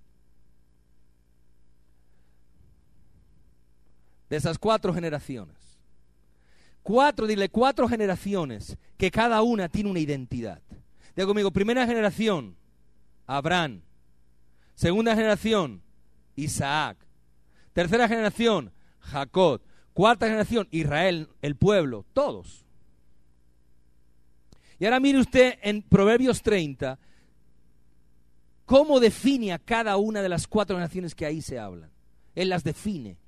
De esas cuatro generaciones. Cuatro, dile, cuatro generaciones que cada una tiene una identidad. Diga conmigo, primera generación, Abraham. Segunda generación, Isaac. Tercera generación, Jacob. Cuarta generación, Israel, el pueblo, todos. Y ahora mire usted en Proverbios treinta, cómo define a cada una de las cuatro generaciones que ahí se hablan. Él las define.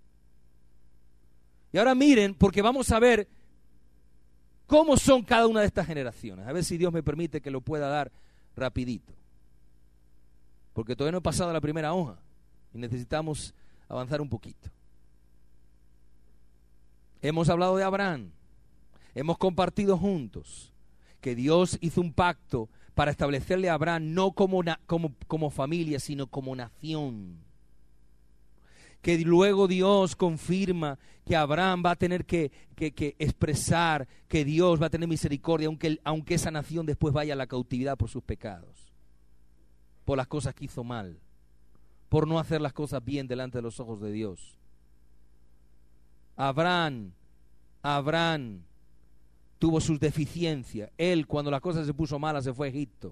Y ahora miren, porque vamos a ver cómo son cada una de estas generaciones. A ver si Dios me permite que lo pueda dar rapidito. Porque todavía no he pasado la primera hoja y necesitamos avanzar un poquito. Hemos hablado de Abraham. Hemos compartido juntos que Dios hizo un pacto para establecerle a Abraham no como, na, como, como familia, sino como nación. Que luego Dios confirma que Abraham va a tener que, que, que expresar que Dios va a tener misericordia, aunque, aunque esa nación después vaya a la cautividad por sus pecados, por las cosas que hizo mal. por no hacer las cosas bien delante de los ojos de Dios. Abraham, Abraham tuvo sus deficiencias. Él, cuando las cosas se puso malas, se fue a Egipto.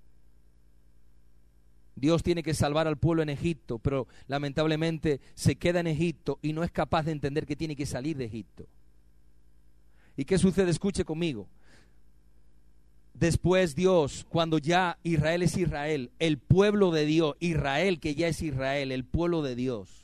Dios tiene que salvar al pueblo en Egipto, pero lamentablemente se queda en Egipto y no es capaz de entender que tiene que salir de Egipto. ¿Y qué sucede? Escuche conmigo. Después Dios, cuando ya Israel es Israel, el pueblo de Dios, Israel que ya es Israel, el pueblo de Dios,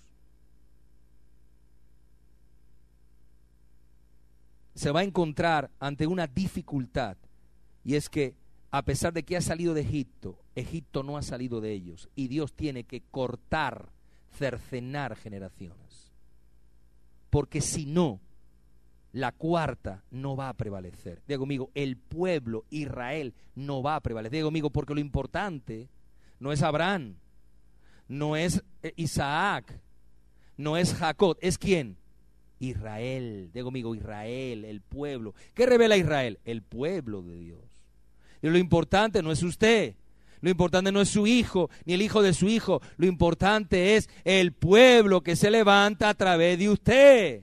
se va a encontrar ante una dificultad, y es que a pesar de que ha salido de Egipto, Egipto no ha salido de ellos, y Dios tiene que cortar, cercenar generaciones, porque si no, la cuarta no va a prevalecer. Diga conmigo, el pueblo Israel no va a prevalecer. Diga conmigo, porque lo importante no es Abraham, no es Isaac, no es Jacob, ¿es quién? Israel. Diga conmigo, Israel, el pueblo. ¿Qué revela Israel? El pueblo de Dios. Y lo importante no es usted, lo importante no es su hijo, ni el hijo de su hijo. Lo importante es el pueblo que se levanta a través de usted.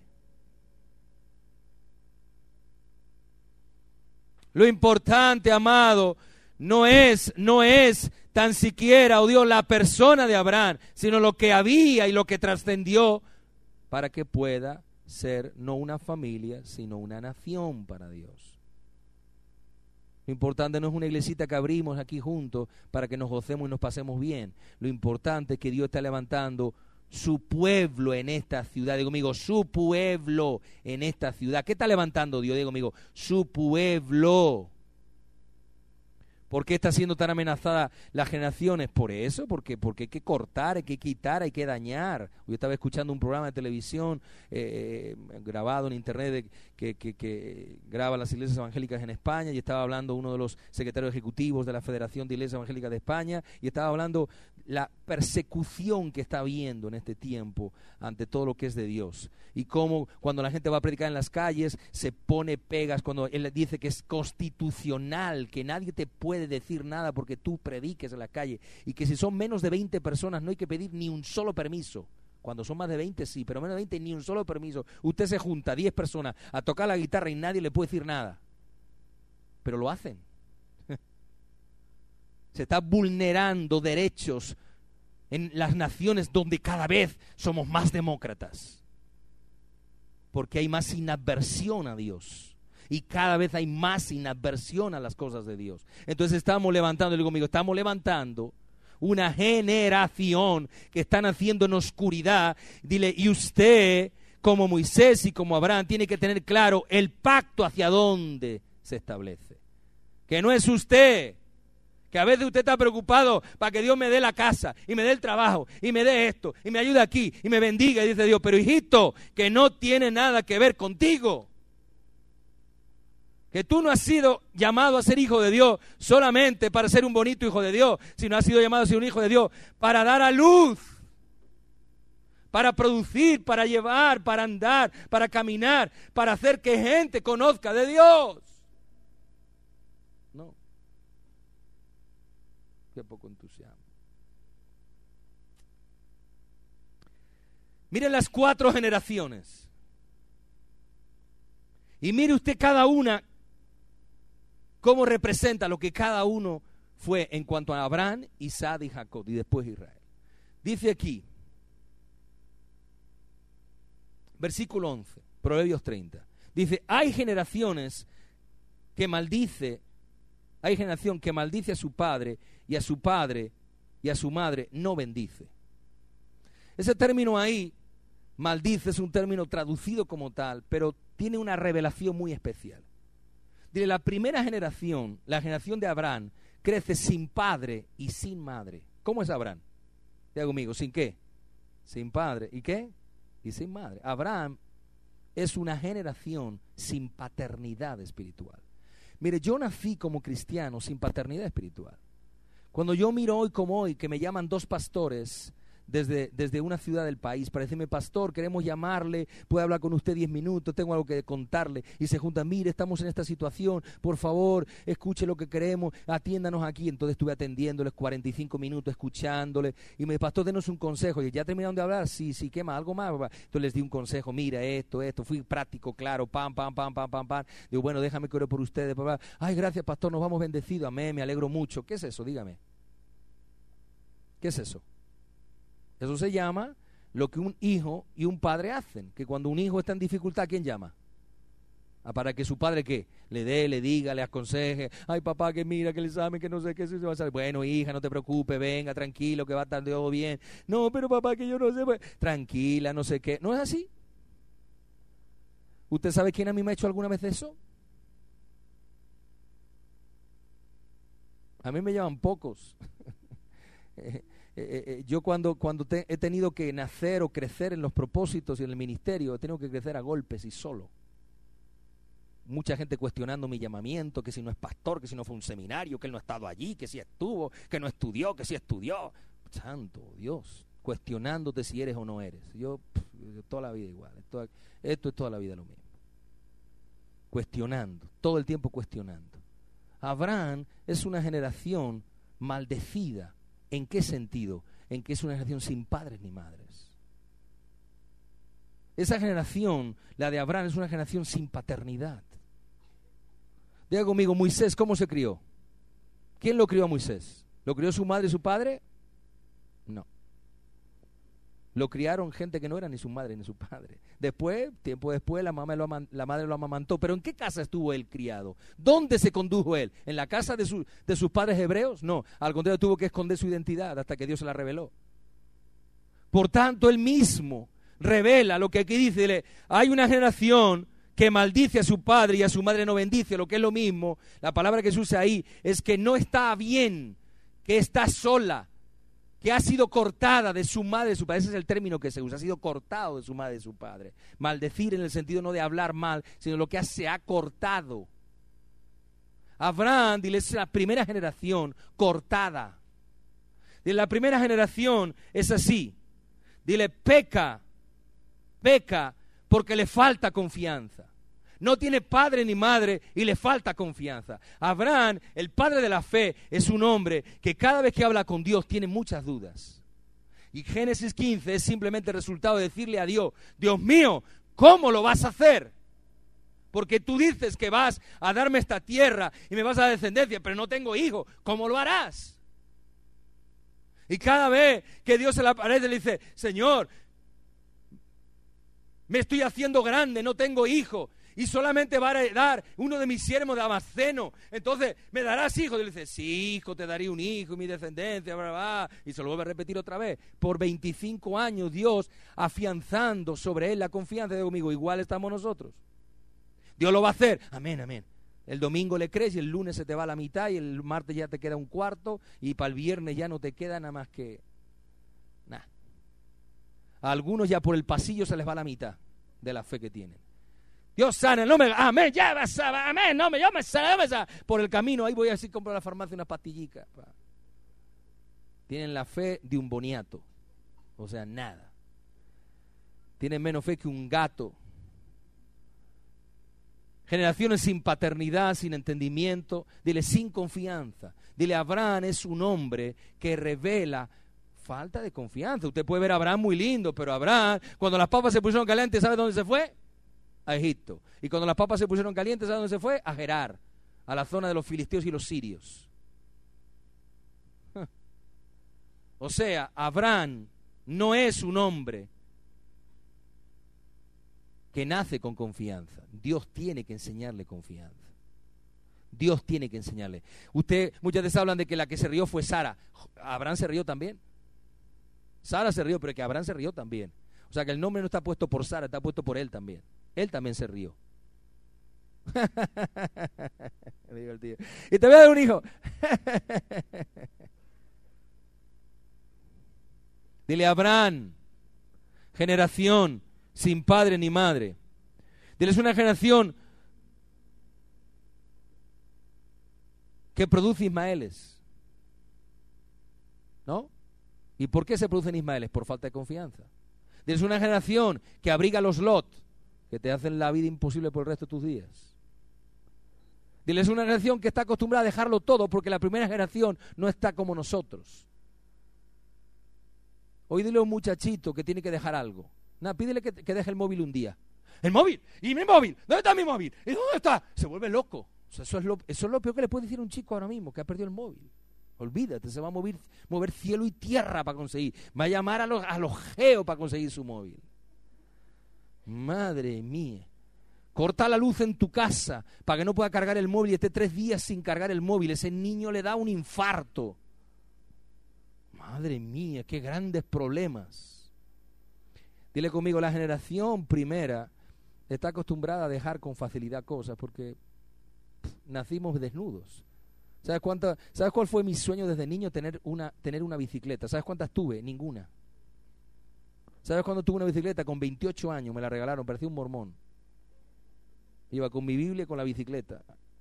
Lo importante, amado, no es, no es tan siquiera, oh Dios, la persona de Abraham, sino lo que había y lo que trascendió para que pueda ser no una familia, sino una nación para Dios. Lo importante no es una iglesita que abrimos aquí juntos para que nos gocemos y nos pasemos bien. Lo importante es que Dios está levantando su pueblo en esta ciudad. Digo conmigo, su pueblo en esta ciudad. ¿Qué está levantando Dios? Digo conmigo, su pueblo. ¿Por qué está siendo tan amenazada las generaciones? Por eso, porque, porque hay que cortar, hay que quitar, hay que dañar. Yo estaba escuchando un programa de televisión eh, grabado en internet de, que, que, que graba las iglesias evangélicas en España, y estaba hablando uno de los secretarios ejecutivos de la Federación de Iglesias Evangélicas de España, y estaba hablando la persecución que está habiendo en este tiempo ante todo lo que es de Dios, y cómo cuando la gente va a predicar en las calles se pone pegas, cuando él dice que es constitucional, que nadie te puede decir nada porque tú prediques en la calle, y que si son menos de veinte personas no hay que pedir ni un solo permiso. Cuando son más de veinte sí, pero menos de veinte ni un solo permiso. Usted se junta diez personas a tocar la guitarra y nadie le puede decir nada, pero lo hacen. Se está vulnerando derechos en las naciones donde cada vez somos más demócratas, porque hay más inadversión a Dios, y cada vez hay más inadversión a las cosas de Dios. Entonces estamos levantando, digo conmigo, estamos levantando una generación que están haciendo en oscuridad. Dile, y usted, como Moisés y como Abraham, tiene que tener claro el pacto hacia dónde se establece. Que no es usted, que a veces usted está preocupado para que Dios me dé la casa, y me dé el trabajo, y me dé esto, y me ayude aquí, y me bendiga, y dice Dios, pero hijito, que no tiene nada que ver contigo. Que tú no has sido llamado a ser hijo de Dios solamente para ser un bonito hijo de Dios, sino has sido llamado a ser un hijo de Dios para dar a luz, para producir, para llevar, para andar, para caminar, para hacer que gente conozca de Dios. No. Qué poco entusiasmo. Miren las cuatro generaciones. Y mire usted cada una cómo representa lo que cada uno fue en cuanto a Abraham, Isaac y Jacob, y después Israel. Dice aquí, versículo once, Proverbios treinta. Dice, hay generaciones que maldice, hay generación que maldice a su padre, y a su padre y a su madre no bendice. Ese término ahí, maldice, es un término traducido como tal, pero tiene una revelación muy especial. Dile, la primera generación, la generación de Abraham, crece sin padre y sin madre. ¿Cómo es Abraham? Diga conmigo, ¿sin qué? Sin padre. ¿Y qué? Y sin madre. Abraham es una generación sin paternidad espiritual. Mire, yo nací como cristiano sin paternidad espiritual. Cuando yo miro hoy como hoy, que me llaman dos pastores desde, desde una ciudad del país para decirme, pastor, queremos llamarle, puede hablar con usted diez minutos, tengo algo que contarle. Y se juntan, mire, estamos en esta situación, por favor, escuche lo que queremos, atiéndanos aquí. Entonces estuve atendiéndoles cuarenta y cinco minutos, escuchándoles, y me dijo, pastor, denos un consejo. Y ya terminaron de hablar, sí, sí, ¿qué más? ¿Algo más? Entonces les di un consejo, mira, esto, esto, fui práctico, claro, pam, pam, pam, pam, pam, pam. Digo, bueno, déjame que ore por ustedes, papá. Ay, gracias, pastor, nos vamos bendecidos, amén, me alegro mucho. ¿Qué es eso? Dígame. ¿Qué es eso? Eso se llama lo que un hijo y un padre hacen, que cuando un hijo está en dificultad, ¿quién llama? Ah, para que su padre, ¿qué? Le dé, le diga, le aconseje. Ay, papá, que mira, que el examen, que no sé qué, se va a salir. Bueno, hija, no te preocupes, venga, tranquilo, que va a estar todo bien. No, pero papá, que yo no sé. Pues, tranquila, no sé qué. ¿No es así? ¿Usted sabe quién a mí me ha hecho alguna vez eso? A mí me llaman pocos. eh, eh, eh, yo cuando, cuando te, he tenido que nacer o crecer en los propósitos y en el ministerio, he tenido que crecer a golpes y solo. Mucha gente cuestionando mi llamamiento, que si no es pastor, que si no fue un seminario, que él no ha estado allí, que si estuvo, que no estudió, que si estudió. Santo Dios, cuestionándote si eres o no eres. Yo, pff, toda la vida igual, esto, esto es toda la vida lo mismo. Cuestionando, todo el tiempo cuestionando. Abraham es una generación maldecida. ¿En qué sentido? En que es una generación sin padres ni madres. Esa generación, la de Abraham, es una generación sin paternidad. Diga conmigo, Moisés, ¿cómo se crió? ¿Quién lo crió a Moisés? ¿Lo crió su madre y su padre? No. Lo criaron gente que no era ni su madre ni su padre. Después, tiempo después, la, mamá lo ama, la madre lo amamantó. ¿Pero en qué casa estuvo él criado? ¿Dónde se condujo él? ¿En la casa de, su, de sus padres hebreos? No, al contrario, tuvo que esconder su identidad hasta que Dios se la reveló. Por tanto, él mismo revela lo que aquí dice. Dile, hay una generación que maldice a su padre y a su madre no bendice, lo que es lo mismo. La palabra que se usa ahí es que no está bien, que está sola, que ha sido cortada de su madre y de su padre. Ese es el término que se usa, ha sido cortado de su madre y de su padre. Maldecir en el sentido no de hablar mal, sino lo que se ha cortado. Abraham, dile, es la primera generación cortada. Dile, la primera generación es así. Dile, peca, peca porque le falta confianza. No tiene padre ni madre y le falta confianza. Abraham, el padre de la fe, es un hombre que cada vez que habla con Dios tiene muchas dudas. Y Génesis quince es simplemente el resultado de decirle a Dios, Dios mío, ¿cómo lo vas a hacer? Porque tú dices que vas a darme esta tierra y me vas a dar descendencia, pero no tengo hijo. ¿Cómo lo harás? Y cada vez que Dios se le aparece le dice, Señor, me estoy haciendo grande, no tengo hijo. Y solamente va a heredar uno de mis siervos de Damasceno. Entonces, ¿me darás hijo? Y le dice, sí, hijo, te daré un hijo, mi descendencia, bla, bla, bla. Y se lo vuelve a repetir otra vez. Por veinticinco años, Dios afianzando sobre él la confianza de conmigo. Igual estamos nosotros. Dios lo va a hacer. Amén, amén. El domingo le crees y el lunes se te va a la mitad y el martes ya te queda un cuarto y para el viernes ya no te queda nada más que nada. A algunos ya por el pasillo se les va la mitad de la fe que tienen. Dios sana, no me, amén, ya vas a, amén, no me, yo me sana, yo me sana. Por el camino ahí voy a decir, compro a la farmacia una pastillica. Tienen la fe de un boniato, o sea, nada. Tienen menos fe que un gato. Generaciones sin paternidad, sin entendimiento, dile sin confianza. Dile, Abraham es un hombre que revela falta de confianza. Usted puede ver a Abraham muy lindo, pero Abraham, cuando las papas se pusieron calientes, ¿sabe dónde se fue? A Egipto. Y cuando las papas se pusieron calientes, ¿sabe dónde se fue? A Gerar, a la zona de los filisteos y los sirios. O sea, Abraham no es un hombre que nace con confianza. Dios tiene que enseñarle confianza. Dios tiene que enseñarle. Usted, muchas veces hablan de que la que se rió fue Sara. Abraham se rió también. Sara se rió, pero que Abraham se rió también. O sea que el nombre no está puesto por Sara, está puesto por él también. Él también se rió. Me divertido. Y te voy a dar un hijo. Dile, Abraham, generación sin padre ni madre. Dile, es una generación que produce Ismaeles, ¿no? ¿Y por qué se producen Ismaeles? Por falta de confianza. Es una generación que abriga a los Lot, que te hacen la vida imposible por el resto de tus días. Dile, es una generación que está acostumbrada a dejarlo todo porque la primera generación no está como nosotros. Hoy dile a un muchachito que tiene que dejar algo. Nada, pídele que, que deje el móvil un día. ¡El móvil! ¿Y mi móvil? ¿Dónde está mi móvil? ¿Y dónde está? Se vuelve loco. O sea, eso, es lo, eso es lo peor que le puede decir a un chico ahora mismo, que ha perdido el móvil. Olvídate, se va a mover, mover cielo y tierra para conseguir. Va a llamar a los, a los geos para conseguir su móvil. Madre mía. Corta la luz en tu casa para que no pueda cargar el móvil y esté tres días sin cargar el móvil. Ese niño le da un infarto. Madre mía, qué grandes problemas. Dile conmigo, la generación primera está acostumbrada a dejar con facilidad cosas porque pff, nacimos desnudos. ¿Sabes cuánta, ¿Sabes cuál fue mi sueño desde niño? Tener una, tener una bicicleta. ¿Sabes cuántas tuve? Ninguna. ¿Sabes cuándo tuve una bicicleta? Con veintiocho años me la regalaron, parecía un mormón. Iba con mi Biblia y con la bicicleta.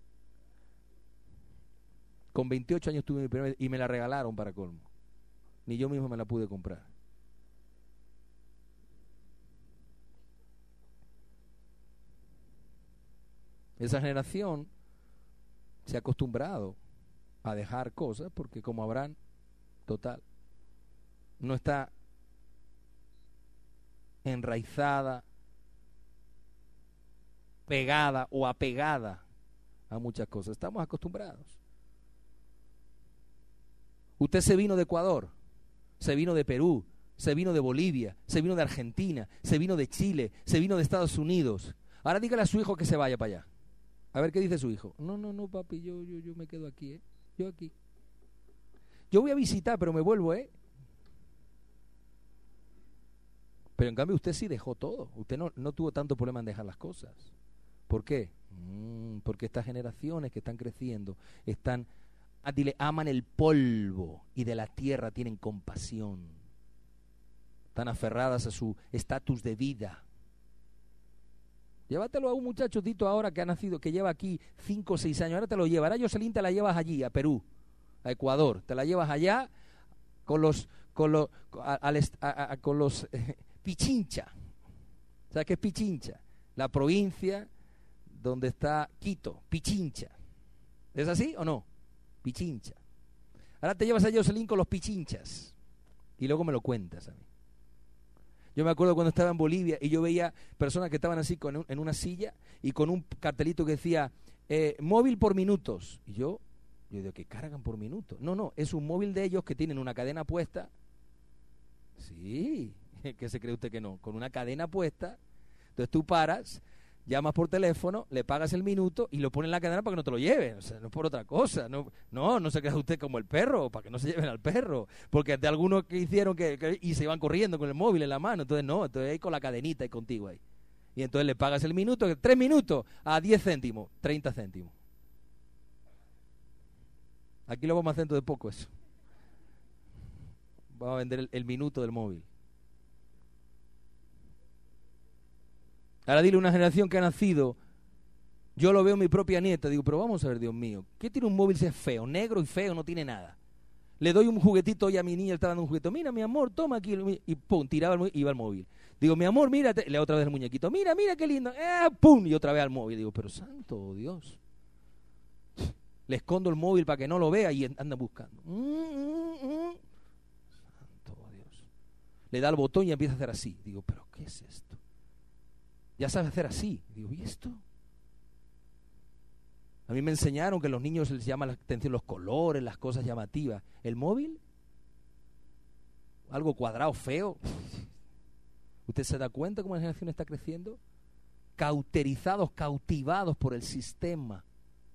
Con veintiocho años tuve mi primera y me la regalaron para colmo. Ni yo mismo me la pude comprar. Esa generación se ha acostumbrado a dejar cosas porque como Abraham, total, no está enraizada, pegada o apegada a muchas cosas. Estamos acostumbrados. Usted se vino de Ecuador, se vino de Perú, se vino de Bolivia, se vino de Argentina, se vino de Chile, se vino de Estados Unidos. Ahora dígale a su hijo que se vaya para allá. A ver qué dice su hijo. No, no, no, papi, yo, yo, yo me quedo aquí, ¿eh? Yo aquí. Yo voy a visitar, pero me vuelvo, ¿eh? Pero en cambio usted sí dejó todo. Usted no, no tuvo tanto problema en dejar las cosas. ¿Por qué? Mm, porque estas generaciones que están creciendo están, ah, dile, aman el polvo y de la tierra tienen compasión. Están aferradas a su estatus de vida. Llévatelo a un muchachotito ahora que ha nacido, que lleva aquí cinco o seis años. Ahora te lo lleva. Ahora Jocelyn te la llevas allí, a Perú, a Ecuador. Te la llevas allá con los, con los, a, a, a, con los eh, Pichincha. ¿Sabes qué es Pichincha? La provincia donde está Quito, Pichincha. ¿Es así o no? Pichincha. Ahora te llevas a Jocelyn con los Pichinchas y luego me lo cuentas a mí. Yo me acuerdo cuando estaba en Bolivia y yo veía personas que estaban así con un, en una silla y con un cartelito que decía eh, móvil por minutos. Y yo, yo digo, ¿que cargan por minutos? No, no, es un móvil de ellos que tienen una cadena puesta. Sí, ¿qué se cree usted que no? Con una cadena puesta. Entonces tú paras, llamas por teléfono, le pagas el minuto y lo pones en la cadena para que no te lo lleven. O sea, no es por otra cosa. No, no, no se crea usted como el perro, para que no se lleven al perro. Porque de algunos que hicieron que, que y se iban corriendo con el móvil en la mano. Entonces no, entonces ahí con la cadenita y contigo ahí. Y entonces le pagas el minuto, tres minutos a diez céntimos, treinta céntimos. Aquí lo vamos a hacer dentro de poco eso. Vamos a vender el, el minuto del móvil. Ahora dile a una generación que ha nacido, yo lo veo en mi propia nieta, digo, pero vamos a ver, Dios mío, ¿qué tiene un móvil si es feo? Negro y feo, no tiene nada. Le doy un juguetito hoy a mi niña, le está dando un juguetito, mira mi amor, toma aquí, y pum, tiraba el móvil, iba al móvil. Digo, mi amor, mírate, le otra vez el muñequito, mira, mira qué lindo, eh, pum, y otra vez al móvil. Digo, pero santo Dios. Le escondo el móvil para que no lo vea y anda buscando. Mm, mm, mm. Santo Dios. Le da el botón y empieza a hacer así. Digo, pero ¿qué es esto? Ya sabe hacer así. Digo, ¿y esto? A mí me enseñaron que a los niños les llama la atención los colores, las cosas llamativas. ¿El móvil? Algo cuadrado, feo. ¿Usted se da cuenta cómo la generación está creciendo? Cauterizados, cautivados por el sistema.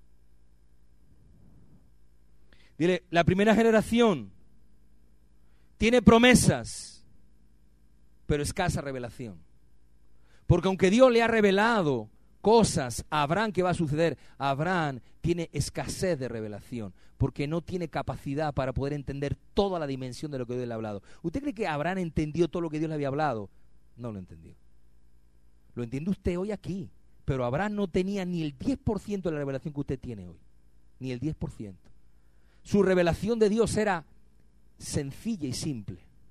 Dile, la primera generación tiene promesas, pero escasa revelación. Porque aunque Dios le ha revelado cosas a Abraham que va a suceder, Abraham tiene escasez de revelación, porque no tiene capacidad para poder entender toda la dimensión de lo que Dios le ha hablado. ¿Usted cree que Abraham entendió todo lo que Dios le había hablado? No lo entendió. Lo entiende usted hoy aquí, pero Abraham no tenía ni el diez por ciento de la revelación que usted tiene hoy, ni el diez por ciento. Su revelación de Dios era sencilla y simple.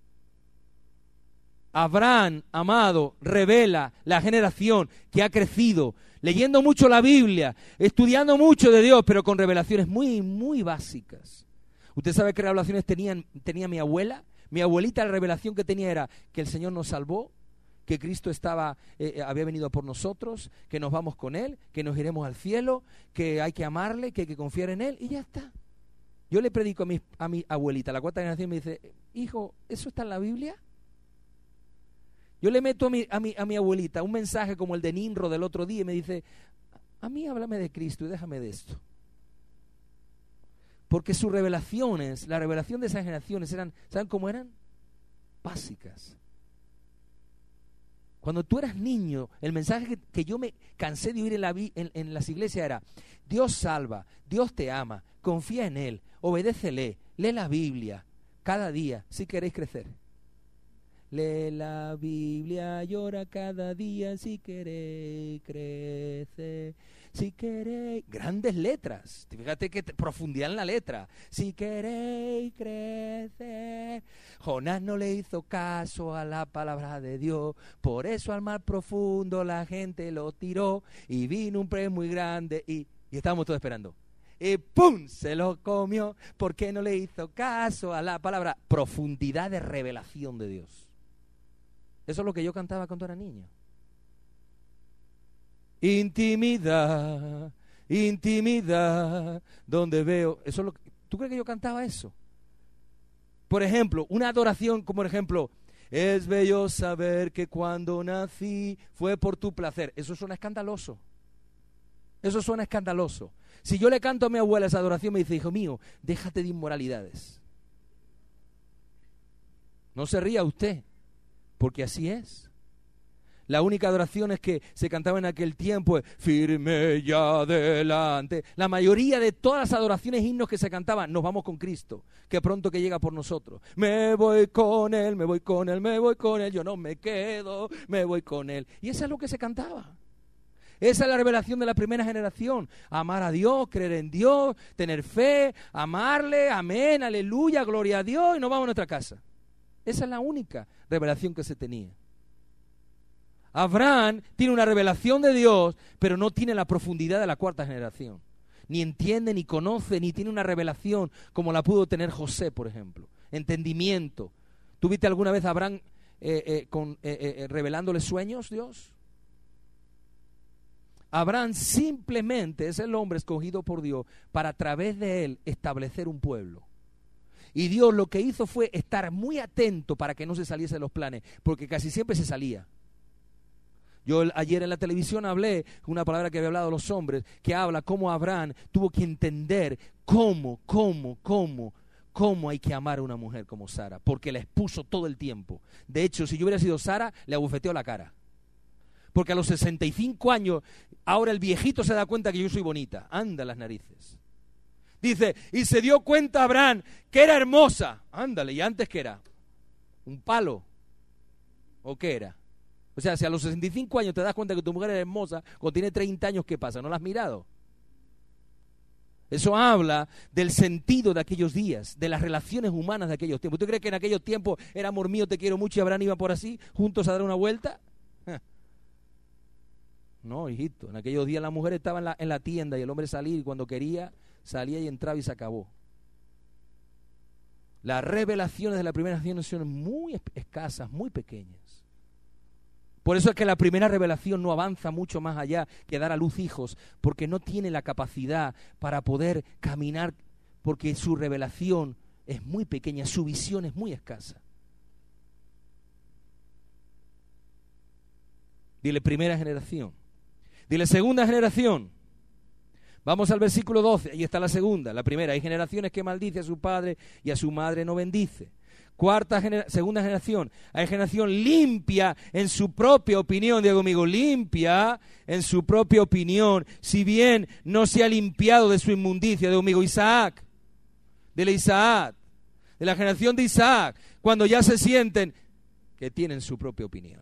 Abraham, amado, revela la generación que ha crecido, leyendo mucho la Biblia, estudiando mucho de Dios, pero con revelaciones muy, muy básicas. ¿Usted sabe qué revelaciones tenían, tenía mi abuela? Mi abuelita, la revelación que tenía era que el Señor nos salvó, que Cristo estaba, eh, había venido por nosotros, que nos vamos con Él, que nos iremos al cielo, que hay que amarle, que hay que confiar en Él, y ya está. Yo le predico a mi, a mi abuelita, la cuarta generación, me dice, hijo, ¿eso está en la Biblia? Yo le meto a mi, a mi, a mi abuelita un mensaje como el de Nimrod del otro día y me dice, a mí háblame de Cristo y déjame de esto. Porque sus revelaciones, la revelación de esas generaciones eran, ¿saben cómo eran? Básicas. Cuando tú eras niño, el mensaje que, que yo me cansé de oír en, la, en, en las iglesias era, Dios salva, Dios te ama, confía en Él, obedécele, lee la Biblia cada día si queréis crecer. Lee la Biblia, llora cada día si queréis crecer. Si queréis, grandes letras, fíjate que profundidad en la letra. Si queréis crecer. Jonás no le hizo caso a la palabra de Dios, por eso al mar profundo la gente lo tiró y vino un pez muy grande y, y estábamos todos esperando. Y ¡pum! Se lo comió porque no le hizo caso a la palabra. Profundidad de revelación de Dios. Eso es lo que yo cantaba cuando era niño. Intimidad, intimidad, donde veo, eso es lo que, ¿tú crees que yo cantaba eso? Por ejemplo, una adoración como por ejemplo, es bello saber que cuando nací fue por tu placer. Eso suena escandaloso. Eso suena escandaloso. Si yo le canto a mi abuela esa adoración, me dice, hijo mío, déjate de inmoralidades. No se ría usted, porque así es. La única adoración es que se cantaba en aquel tiempo es firme y adelante. La mayoría de todas las adoraciones, himnos que se cantaban, nos vamos con Cristo, que pronto que llega por nosotros. Me voy con Él, me voy con Él, me voy con Él, yo no me quedo, me voy con Él. Y eso es lo que se cantaba. Esa es la revelación de la primera generación. Amar a Dios, creer en Dios, tener fe, amarle, amén, aleluya, gloria a Dios y nos vamos a nuestra casa. Esa es la única revelación que se tenía. Abraham tiene una revelación de Dios, pero no tiene la profundidad de la cuarta generación. Ni entiende, ni conoce, ni tiene una revelación como la pudo tener José, por ejemplo. Entendimiento. ¿Tú viste alguna vez a Abraham eh, eh, con, eh, eh, revelándole sueños, Dios? Abraham simplemente es el hombre escogido por Dios para a través de él establecer un pueblo. Y Dios lo que hizo fue estar muy atento para que no se saliese de los planes, porque casi siempre se salía. Yo ayer en la televisión hablé una palabra que había hablado los hombres, que habla cómo Abraham tuvo que entender cómo, cómo, cómo, cómo hay que amar a una mujer como Sara, porque la expuso todo el tiempo. De hecho, si yo hubiera sido Sara, le abofeteó la cara. Porque a los sesenta y cinco años, ahora el viejito se da cuenta que yo soy bonita. Anda las narices. Dice, y se dio cuenta Abraham que era hermosa. Ándale, ¿y antes qué era? ¿Un palo? ¿O qué era? O sea, si a los sesenta y cinco años te das cuenta que tu mujer es hermosa, cuando tiene treinta años, ¿qué pasa? ¿No la has mirado? Eso habla del sentido de aquellos días, de las relaciones humanas de aquellos tiempos. ¿Tú crees que en aquellos tiempos era amor mío, te quiero mucho y Abraham iba por así, juntos a dar una vuelta? No, hijito, en aquellos días la mujer estaba en la, en la tienda y el hombre salía y cuando quería, salía y entraba y se acabó. Las revelaciones de la primera generación son muy escasas, muy pequeñas. Por eso es que la primera revelación no avanza mucho más allá que dar a luz hijos, porque no tiene la capacidad para poder caminar, porque su revelación es muy pequeña, su visión es muy escasa. Dile primera generación. Dile segunda generación. Vamos al versículo doce, ahí está la segunda. La primera, hay generaciones que maldice a su padre y a su madre no bendice. Cuarta genera- segunda generación, hay generación limpia en su propia opinión, digo conmigo, limpia en su propia opinión, si bien no se ha limpiado de su inmundicia, digo conmigo, Isaac, dile Isaac, de la generación de Isaac, cuando ya se sienten que tienen su propia opinión,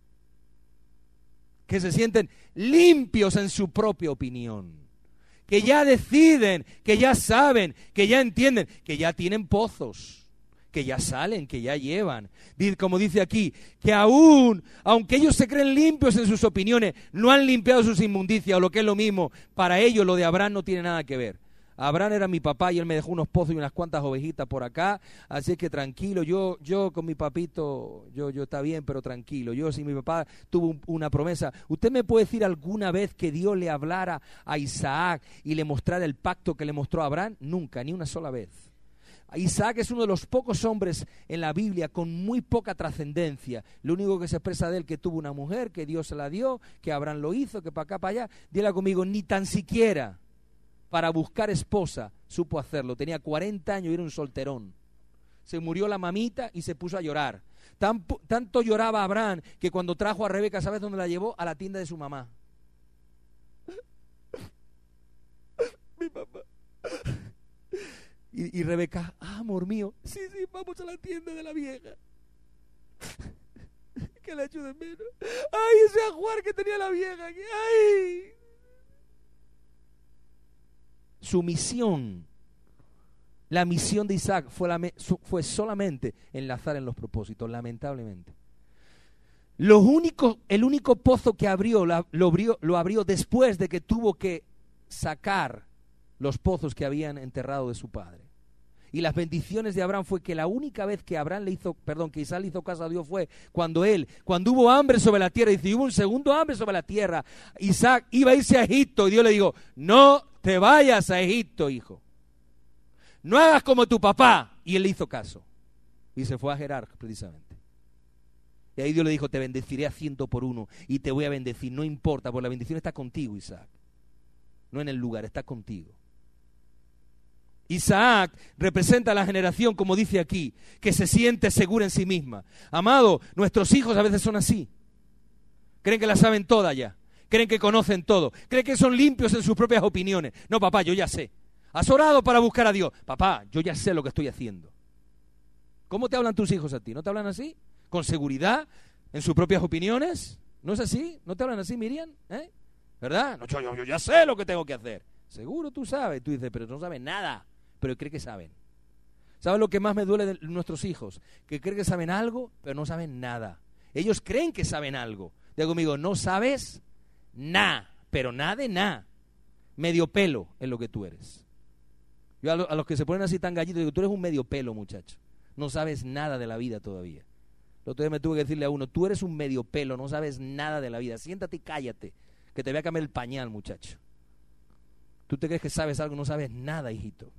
que se sienten limpios en su propia opinión, que ya deciden, que ya saben, que ya entienden, que ya tienen pozos, que ya salen, que ya llevan. Como dice aquí, que aún, aunque ellos se creen limpios en sus opiniones, no han limpiado sus inmundicias, o lo que es lo mismo, para ellos lo de Abraham no tiene nada que ver. Abraham era mi papá y él me dejó unos pozos y unas cuantas ovejitas por acá, así que tranquilo, yo yo con mi papito, yo yo está bien, pero tranquilo. Yo, si mi papá tuvo una promesa, ¿usted me puede decir alguna vez que Dios le hablara a Isaac y le mostrara el pacto que le mostró a Abraham? Nunca, ni una sola vez. Isaac es uno de los pocos hombres en la Biblia con muy poca trascendencia. Lo único que se expresa de él que tuvo una mujer, que Dios se la dio, que Abraham lo hizo, que para acá, para allá. Dile conmigo, ni tan siquiera para buscar esposa supo hacerlo. Tenía cuarenta años y era un solterón. Se murió la mamita y se puso a llorar. Tan, tanto lloraba Abraham que cuando trajo a Rebeca, ¿sabes dónde la llevó? A la tienda de su mamá. Mi mamá. Y, y Rebeca, ah, amor mío, sí, sí, vamos a la tienda de la vieja. Que la echo de menos. Ay, ese ajuar que tenía la vieja. Ay. Su misión, la misión de Isaac fue, la, fue solamente enlazar en los propósitos, lamentablemente. Los únicos, el único pozo que abrió lo, lo abrió, lo abrió después de que tuvo que sacar los pozos que habían enterrado de su padre. Y las bendiciones de Abraham fue que la única vez que Abraham le hizo, perdón, que Isaac le hizo caso a Dios fue cuando él, cuando hubo hambre sobre la tierra, dice, y hubo un segundo hambre sobre la tierra. Isaac iba a irse a Egipto y Dios le dijo, no te vayas a Egipto, hijo. No hagas como tu papá. Y él le hizo caso. Y se fue a Gerar, precisamente. Y ahí Dios le dijo, te bendeciré a ciento por uno y te voy a bendecir. No importa, porque la bendición está contigo, Isaac. No en el lugar, está contigo. Isaac representa a la generación, como dice aquí, que se siente segura en sí misma. Amado, nuestros hijos a veces son así. Creen que la saben toda ya. Creen que conocen todo. Creen que son limpios en sus propias opiniones. No, papá, yo ya sé. ¿Has orado para buscar a Dios? Papá, yo ya sé lo que estoy haciendo. ¿Cómo te hablan tus hijos a ti? ¿No te hablan así? ¿Con seguridad? ¿En sus propias opiniones? ¿No es así? ¿No te hablan así, Miriam? ¿Eh? ¿Verdad? No, yo, yo, yo ya sé lo que tengo que hacer. Seguro tú sabes. Tú dices, pero no sabes nada. Pero cree que saben. ¿Sabes lo que más me duele de nuestros hijos? Que creen que saben algo, pero no saben nada. Ellos creen que saben algo. Digo conmigo, no sabes nada, pero nada de nada. Medio pelo es lo que tú eres. Yo a, lo, a los que se ponen así tan gallitos, digo, tú eres un medio pelo, muchacho. No sabes nada de la vida todavía. El otro día me tuve que decirle a uno, tú eres un medio pelo, no sabes nada de la vida. Siéntate y cállate, que te voy a cambiar el pañal, muchacho. Tú te crees que sabes algo, no sabes nada, hijito.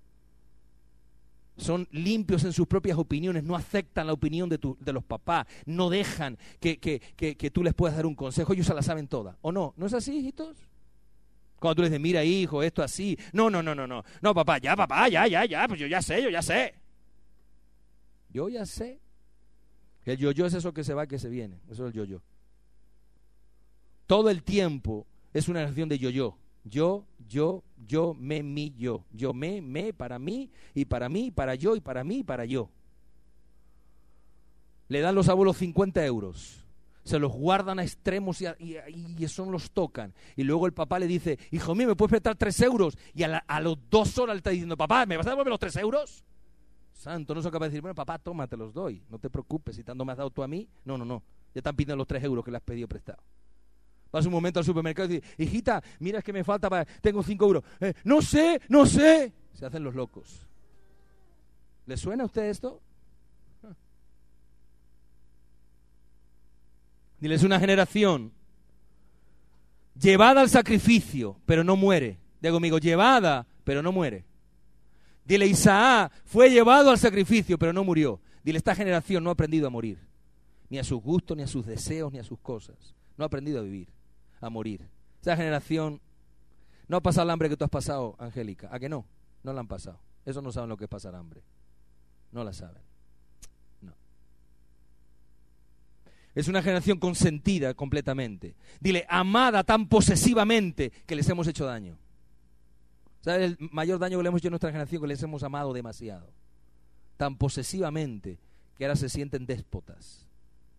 Son limpios en sus propias opiniones, no aceptan la opinión de, tu, de los papás, no dejan que, que, que, que tú les puedas dar un consejo, ellos se la saben todas. ¿O no? ¿No es así, hijitos? Cuando tú les dices, mira, hijo, esto así. No, no, no, no, no. No, papá, ya, papá, ya, ya, ya, pues yo ya sé, yo ya sé. Yo ya sé. El yo-yo es eso que se va y que se viene. Eso es el yo-yo. Todo el tiempo es una relación de yo-yo. Yo, yo, yo, me, mi, yo. Yo, me, me, para mí, y para mí, para yo, y para mí, y para yo. Le dan los abuelos cincuenta euros. Se los guardan a extremos y, a, y, y eso los tocan. Y luego el papá le dice, hijo mío, ¿me puedes prestar tres euros? Y a, la, a los dos horas le está diciendo, papá, ¿me vas a devolver los tres euros? Santo, no soy capaz de decir, bueno, papá, toma, te los doy. No te preocupes, si tanto me has dado tú a mí. No, no, no. Ya están pidiendo los tres euros que le has pedido prestado. Vas un momento al supermercado y dices, hijita, mira, es que me falta, para... tengo cinco euros. Eh, no sé, no sé. Se hacen los locos. ¿Le suena a usted esto? Dile, es una generación llevada al sacrificio, pero no muere. Diga conmigo, llevada, pero no muere. Dile, Isaac fue llevado al sacrificio, pero no murió. Dile, esta generación no ha aprendido a morir. Ni a sus gustos, ni a sus deseos, ni a sus cosas. No ha aprendido a vivir, a morir. Esa generación no ha pasado el hambre que tú has pasado, Angélica. ¿A que no? No la han pasado. Eso no saben lo que es pasar hambre. No la saben. No. Es una generación consentida completamente. Dile, amada tan posesivamente que les hemos hecho daño. ¿Sabes el mayor daño que le hemos hecho a nuestra generación? Que les hemos amado demasiado. Tan posesivamente que ahora se sienten déspotas.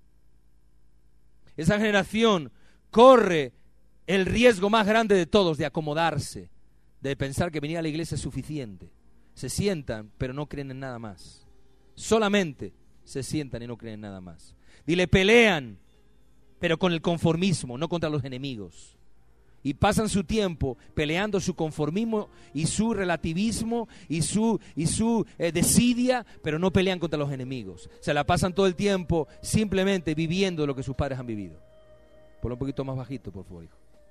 Esa generación corre el riesgo más grande de todos de acomodarse, de pensar que venir a la iglesia es suficiente. Se sientan, pero no creen en nada más. Solamente se sientan y no creen nada más. Dile, pelean, pero con el conformismo, no contra los enemigos. Y pasan su tiempo peleando su conformismo y su relativismo y su, y su eh, desidia, pero no pelean contra los enemigos. Se la pasan todo el tiempo simplemente viviendo lo que sus padres han vivido. Ponlo un poquito más bajito, por favor, hijo.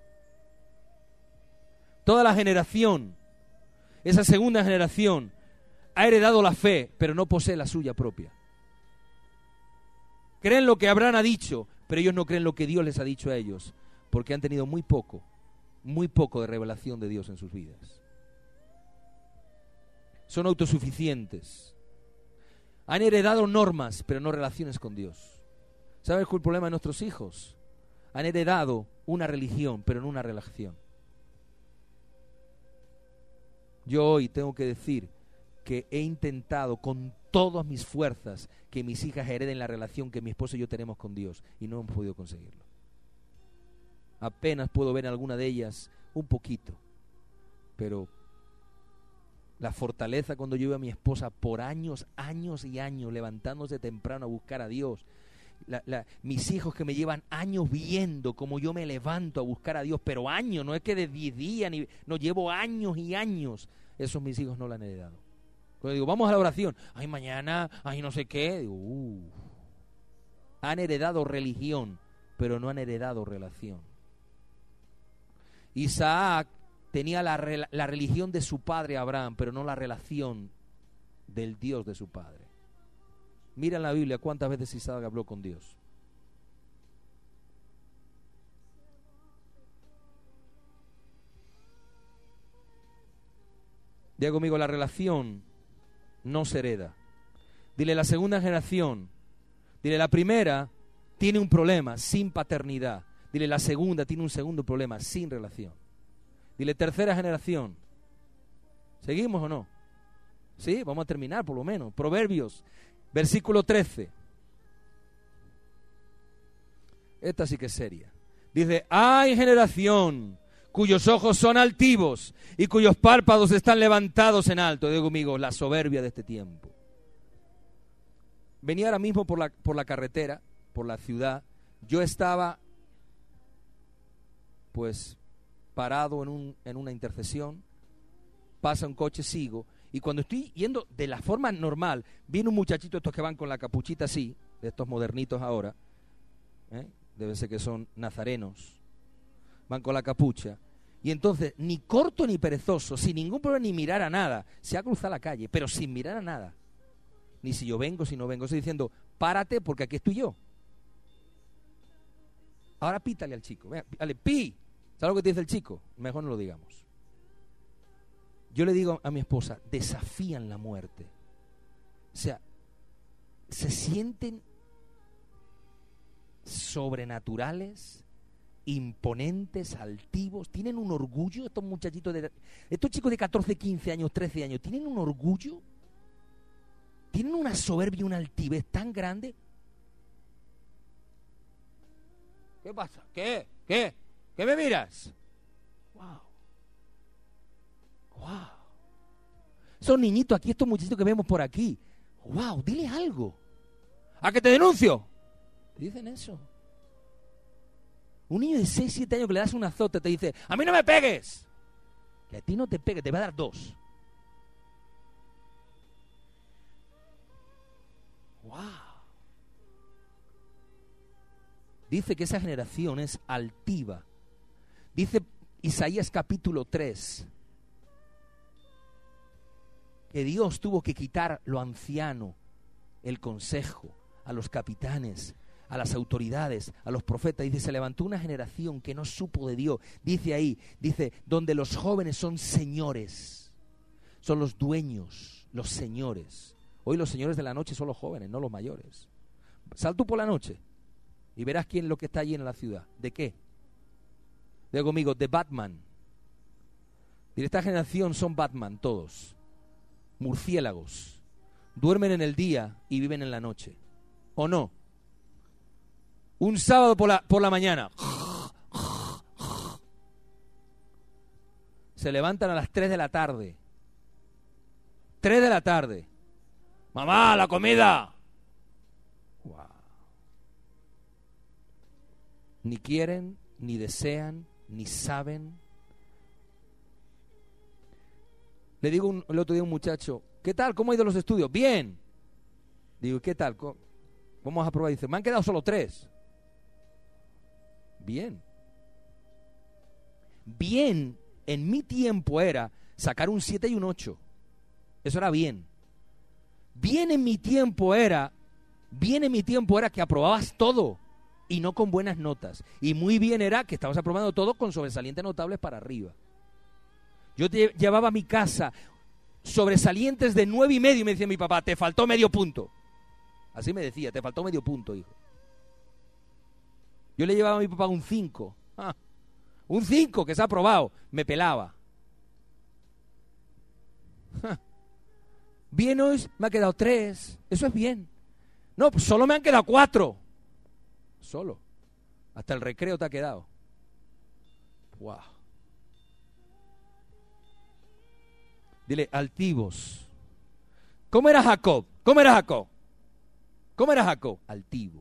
Toda la generación, esa segunda generación, ha heredado la fe, pero no posee la suya propia. Creen lo que Abraham ha dicho, pero ellos no creen lo que Dios les ha dicho a ellos, porque han tenido muy poco, muy poco de revelación de Dios en sus vidas. Son autosuficientes. Han heredado normas, pero no relaciones con Dios. ¿Sabes cuál es el problema de nuestros hijos? Han heredado una religión, pero no una relación. Yo hoy tengo que decir que he intentado con todas mis fuerzas que mis hijas hereden la relación que mi esposo y yo tenemos con Dios, y no hemos podido conseguirlo. Apenas puedo ver en alguna de ellas un poquito, pero la fortaleza cuando yo veo a mi esposa por años, años y años levantándose temprano a buscar a Dios, la, la, mis hijos que me llevan años viendo como yo me levanto a buscar a Dios, pero años, no es que de diez días, ni, no, llevo años y años, esos mis hijos no la han heredado. Cuando digo, vamos a la oración, ay mañana, ay no sé qué, digo, uh, han heredado religión, pero no han heredado relación. Isaac tenía la, la religión de su padre Abraham, pero no la relación del Dios de su padre. Mira en la Biblia cuántas veces Isaac habló con Dios. Diga conmigo, la relación no se hereda. Dile, la segunda generación. Dile, la primera tiene un problema, sin paternidad. Dile, la segunda tiene un segundo problema, sin relación. Dile, tercera generación. ¿Seguimos o no? Sí, vamos a terminar por lo menos. Proverbios, versículo trece. Esta sí que es seria. Dice, hay generación cuyos ojos son altivos y cuyos párpados están levantados en alto. Digo conmigo, la soberbia de este tiempo. Venía ahora mismo por la, por la carretera, por la ciudad. Yo estaba, pues, parado en, un, en una intersección. Pasa un coche, sigo. Y cuando estoy yendo de la forma normal, viene un muchachito, estos que van con la capuchita así, de estos modernitos ahora, ¿eh? Debe ser que son nazarenos, van con la capucha. Y entonces, ni corto ni perezoso, sin ningún problema, ni mirar a nada, se ha cruzado la calle, pero sin mirar a nada. Ni si yo vengo, si no vengo. Estoy diciendo, párate porque aquí estoy yo. Ahora pítale al chico. Venga, dale, pi. ¿Sabes lo que te dice el chico? Mejor no lo digamos. Yo le digo a mi esposa, desafían la muerte. O sea, se sienten sobrenaturales, imponentes, altivos, tienen un orgullo, estos muchachitos, de, estos chicos de catorce, quince años, trece años, tienen un orgullo, tienen una soberbia y una altivez tan grande. ¿Qué pasa? ¿Qué? ¿Qué? ¿Qué me miras? Wow. Wow. Esos niñitos aquí, estos muchachitos que vemos por aquí, wow, dile algo. ¿A que te denuncio? Dicen eso. Un niño de seis, siete años que le das un azote te dice, a mí no me pegues. Que a ti no te pegue, te va a dar dos. Wow. Dice que esa generación es altiva. Dice Isaías capítulo tres que Dios tuvo que quitar lo anciano, el consejo, a los capitanes, a las autoridades, a los profetas. Dice, se levantó una generación que no supo de Dios. Dice ahí, dice, donde los jóvenes son señores, son los dueños, los señores. Hoy los señores de la noche son los jóvenes, no los mayores. Sal tú por la noche y verás quién es lo que está allí en la ciudad. ¿De qué? Diga conmigo, de Batman. Y esta generación son Batman todos. Murciélagos. Duermen en el día y viven en la noche. ¿O no? Un sábado por la, por la mañana. Se levantan a las tres de la tarde. tres de la tarde. Mamá, la comida. Wow. Ni quieren, ni desean, ni saben. Le digo un, el otro día a un muchacho, ¿qué tal? ¿Cómo han ido los estudios? Bien. Digo, ¿qué tal? ¿Cómo? Vamos a probar. Dice, me han quedado solo tres. Bien. Bien, en mi tiempo era sacar un siete y un ocho. Eso era bien. Bien en mi tiempo era, bien en mi tiempo era que aprobabas todo y no con buenas notas. Y muy bien era que estabas aprobando todo con sobresalientes notables para arriba. Yo te llevaba a mi casa sobresalientes de nueve y medio y me decía mi papá, te faltó medio punto. Así me decía, te faltó medio punto, hijo. Yo le llevaba a mi papá un cinco. Ah, un cinco que se ha aprobado. Me pelaba. Ah, bien hoy, me ha quedado tres. Eso es bien. No, pues solo me han quedado cuatro. Solo. Hasta el recreo te ha quedado. Wow. Dile, altivos. ¿Cómo era Jacob? ¿Cómo era Jacob? ¿Cómo era Jacob? Altivo.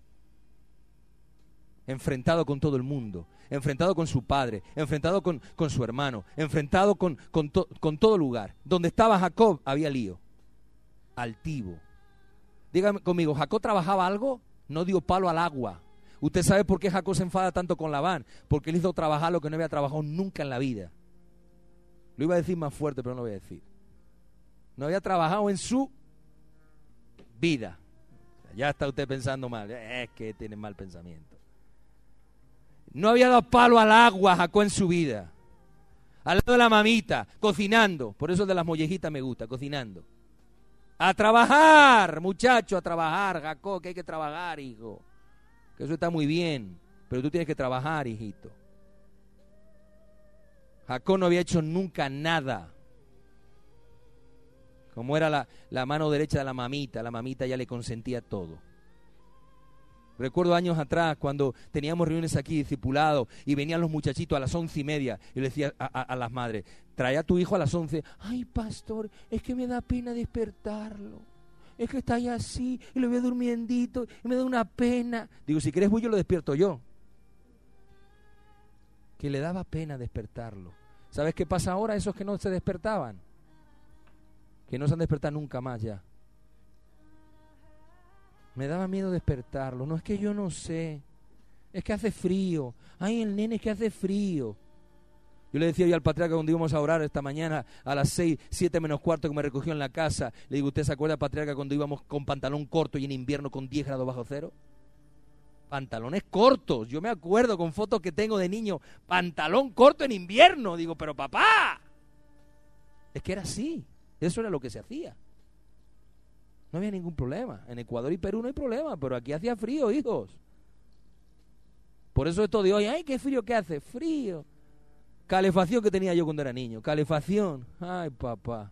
Enfrentado con todo el mundo, enfrentado con su padre, enfrentado con, con su hermano, enfrentado con, con, to, con todo lugar. Donde estaba Jacob había lío. Altivo. Dígame conmigo, ¿Jacob trabajaba algo? No dio palo al agua. ¿Usted sabe por qué Jacob se enfada tanto con Labán? Porque él hizo trabajar lo que no había trabajado nunca en la vida. Lo iba a decir más fuerte, pero no lo voy a decir. No había trabajado en su vida. Ya está usted pensando mal. Es que tiene mal pensamiento. No había dado palo al agua Jacob en su vida. Al lado de la mamita, cocinando. Por eso de las mollejitas me gusta, cocinando. A trabajar, muchacho, a trabajar, Jacob, que hay que trabajar, hijo. Que eso está muy bien, pero tú tienes que trabajar, hijito. Jacob no había hecho nunca nada. Como era la, la mano derecha de la mamita, la mamita ya le consentía todo. Recuerdo años atrás cuando teníamos reuniones aquí, discipulados, y venían los muchachitos a las once y media, y le decía a, a, a las madres, trae a tu hijo a las once. Ay, pastor, es que me da pena despertarlo. Es que está ahí así, y lo veo durmiendito, y me da una pena. Digo, si quieres voy, yo lo despierto yo. Que le daba pena despertarlo. ¿Sabes qué pasa ahora? Esos que no se despertaban. Que no se han despertado nunca más ya. Me daba miedo despertarlo. No es que yo no sé. Es que hace frío. Ay, el nene es que hace frío. Yo le decía yo al patriarca cuando íbamos a orar esta mañana a las seis, siete menos cuarto que me recogió en la casa. Le digo, ¿usted se acuerda, patriarca, cuando íbamos con pantalón corto y en invierno con diez grados bajo cero? Pantalones cortos. Yo me acuerdo con fotos que tengo de niño. Pantalón corto en invierno. Digo, pero papá. Es que era así. Eso era lo que se hacía. No había ningún problema. En Ecuador y Perú no hay problema, pero aquí hacía frío, hijos. Por eso esto de hoy, ay, qué frío que hace. Frío. Calefacción que tenía yo cuando era niño. Calefacción. Ay, papá.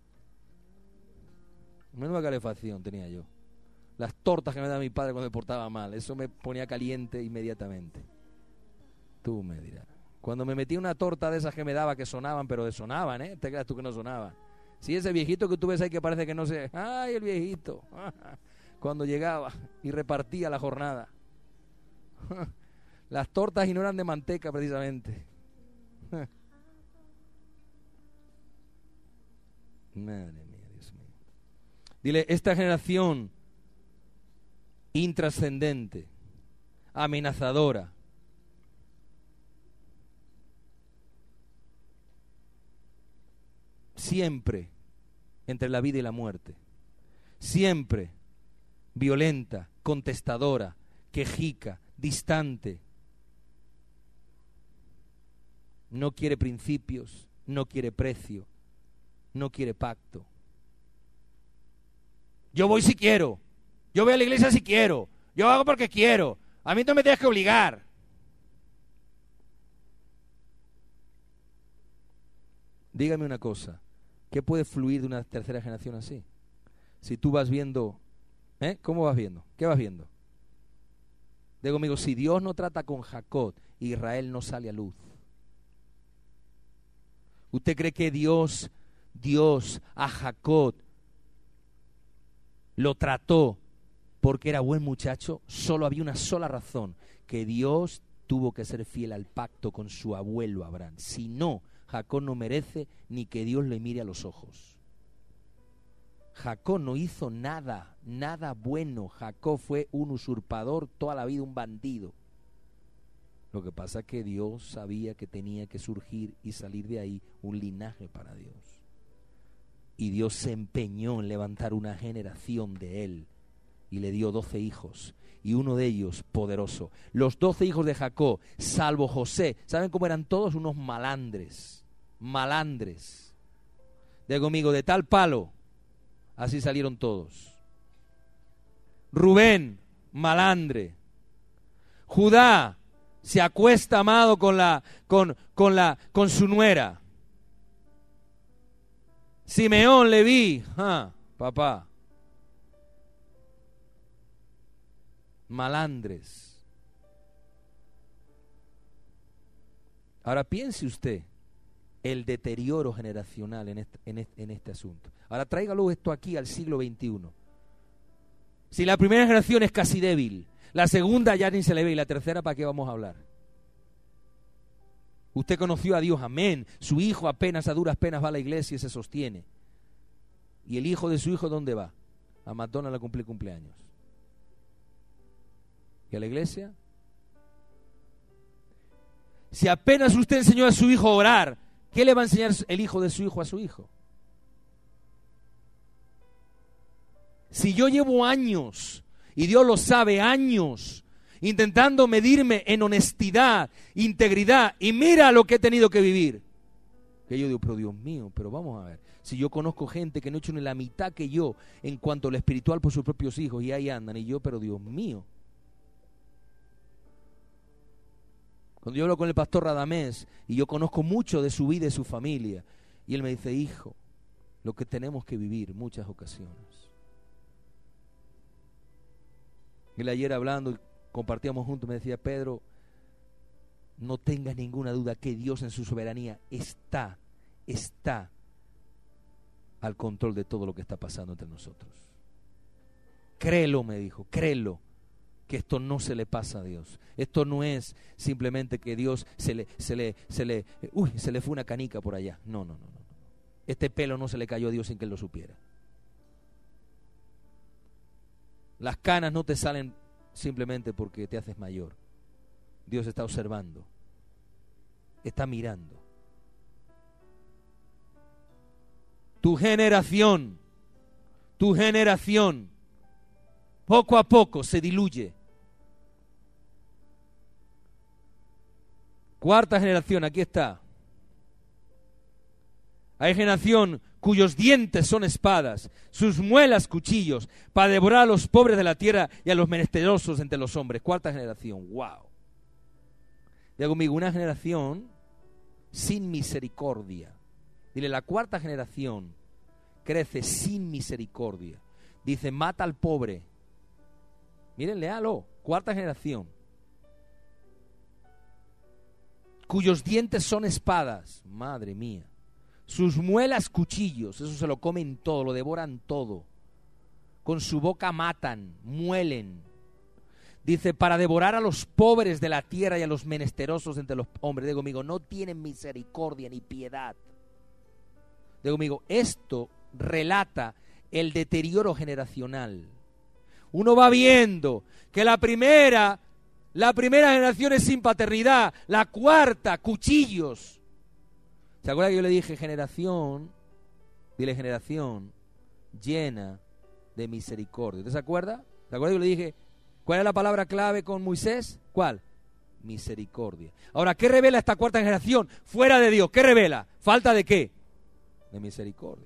Menuda calefacción tenía yo. Las tortas que me daba mi padre cuando me portaba mal. Eso me ponía caliente inmediatamente. Tú me dirás. Cuando me metí una torta de esas que me daba que sonaban, pero de sonaban, ¿eh? Te creas tú que no sonaban. Sí, ese viejito que tú ves ahí que parece que no sé. ¡Ay, el viejito! Cuando llegaba y repartía la jornada. Las tortas y no eran de manteca precisamente. Madre mía, Dios mío. Dile, esta generación intrascendente, amenazadora, siempre entre la vida y la muerte, siempre violenta, contestadora, quejica, distante, no quiere principios, no quiere precio, no quiere pacto. Yo voy si quiero, yo voy a la iglesia si quiero, yo hago porque quiero, a mí no me tienes que obligar. Dígame una cosa, ¿qué puede fluir de una tercera generación así? Si tú vas viendo, ¿eh? ¿Cómo vas viendo? ¿Qué vas viendo? Digo, amigo, si Dios no trata con Jacob, Israel no sale a luz. ¿Usted cree que Dios, Dios a Jacob lo trató porque era buen muchacho, solo había una sola razón, que Dios tuvo que ser fiel al pacto con su abuelo Abraham. Si no, Jacob no merece ni que Dios le mire a los ojos. Jacob no hizo nada, nada bueno. Jacob fue un usurpador, toda la vida un bandido. Lo que pasa es que Dios sabía que tenía que surgir y salir de ahí un linaje para Dios. Y Dios se empeñó en levantar una generación de él y le dio doce hijos. Y uno de ellos poderoso. Los doce hijos de Jacob, salvo José, ¿saben cómo eran todos? Unos malandres, malandres. De conmigo, de tal palo, así salieron todos. Rubén, malandre. Judá, se acuesta amado con la, con, con la, con su nuera. Simeón, Leví, ah, papá. Malandres. Ahora piense usted el deterioro generacional en este, en este, en este asunto. Ahora tráigalo esto aquí al siglo veintiuno. Si la primera generación es casi débil, la segunda ya ni se le ve, y la tercera, ¿para qué vamos a hablar? Usted conoció a Dios, amén. Su hijo apenas, a duras penas, va a la iglesia y se sostiene. ¿Y el hijo de su hijo dónde va? A McDonald's a cumplir cumpleaños. ¿Y a la iglesia? Si apenas usted enseñó a su hijo a orar, ¿qué le va a enseñar el hijo de su hijo a su hijo? Si yo llevo años, y Dios lo sabe, años, intentando medirme en honestidad, integridad, y mira lo que he tenido que vivir, que yo digo, pero Dios mío, pero vamos a ver, si yo conozco gente que no ha hecho ni la mitad que yo en cuanto a lo espiritual por sus propios hijos, y ahí andan, y yo, pero Dios mío. Cuando yo hablo con el pastor Radamés, y yo conozco mucho de su vida y de su familia, y él me dice, hijo, lo que tenemos que vivir muchas ocasiones. Él ayer hablando, compartíamos juntos, me decía, Pedro, no tengas ninguna duda que Dios en su soberanía está, está al control de todo lo que está pasando entre nosotros. Créelo, me dijo, créelo, que esto no se le pasa a Dios. Esto no es simplemente que Dios se le, se le, se le, uy, se le fue una canica por allá. No, no, no, no. Este pelo no se le cayó a Dios sin que él lo supiera. Las canas no te salen simplemente porque te haces mayor. Dios está observando, está mirando. Tu generación, tu generación, poco a poco se diluye. Cuarta generación, aquí está. Hay generación cuyos dientes son espadas, sus muelas cuchillos, para devorar a los pobres de la tierra y a los menesterosos entre los hombres. Cuarta generación, wow. Diga conmigo, una generación sin misericordia. Dile, la cuarta generación crece sin misericordia. Dice, mata al pobre. Miren, léalo, cuarta generación. Cuyos dientes son espadas, madre mía. Sus muelas cuchillos, eso se lo comen todo, lo devoran todo. Con su boca matan, muelen. Dice, para devorar a los pobres de la tierra y a los menesterosos entre los hombres. Digo conmigo, no tienen misericordia ni piedad. Digo conmigo, esto relata el deterioro generacional. Uno va viendo que la primera, la primera generación es sin paternidad, la cuarta, cuchillos. ¿Se acuerda que yo le dije generación? Dile generación llena de misericordia. ¿Usted se acuerda? ¿Se acuerda que yo le dije cuál es la palabra clave con Moisés? ¿Cuál? Misericordia. Ahora, ¿qué revela esta cuarta generación fuera de Dios? ¿Qué revela? ¿Falta de qué? De misericordia.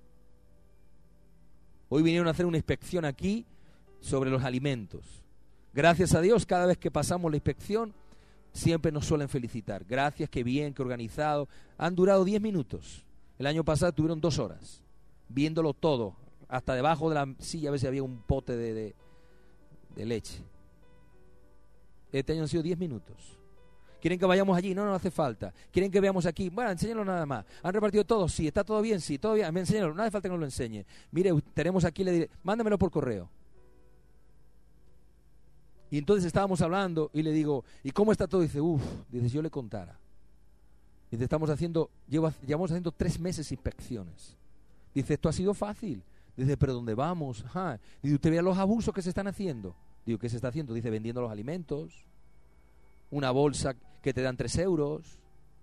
Hoy vinieron a hacer una inspección aquí sobre los alimentos. Gracias a Dios, cada vez que pasamos la inspección, siempre nos suelen felicitar. Gracias, qué bien, qué organizado. Han durado diez minutos. El año pasado tuvieron dos horas, viéndolo todo. Hasta debajo de la silla a veces había un pote de, de, de leche. Este año han sido diez minutos. ¿Quieren que vayamos allí? No, no hace falta. ¿Quieren que veamos aquí? Bueno, enséñalo nada más. ¿Han repartido todo? Sí. ¿Está todo bien? Sí. ¿Todo bien? Me enséñalo. No hace falta que nos lo enseñe. Mire, tenemos aquí, le diré, mándamelo por correo. Y entonces estábamos hablando y le digo, ¿y cómo está todo? Dice, uff, dice, si yo le contara. Dice, estamos haciendo, llevo, llevamos haciendo tres meses inspecciones. Dice, esto ha sido fácil. Dice, pero ¿dónde vamos? Ajá. Dice, ¿usted ve los abusos que se están haciendo? Digo, ¿qué se está haciendo? Dice, vendiendo los alimentos. Una bolsa que te dan tres euros.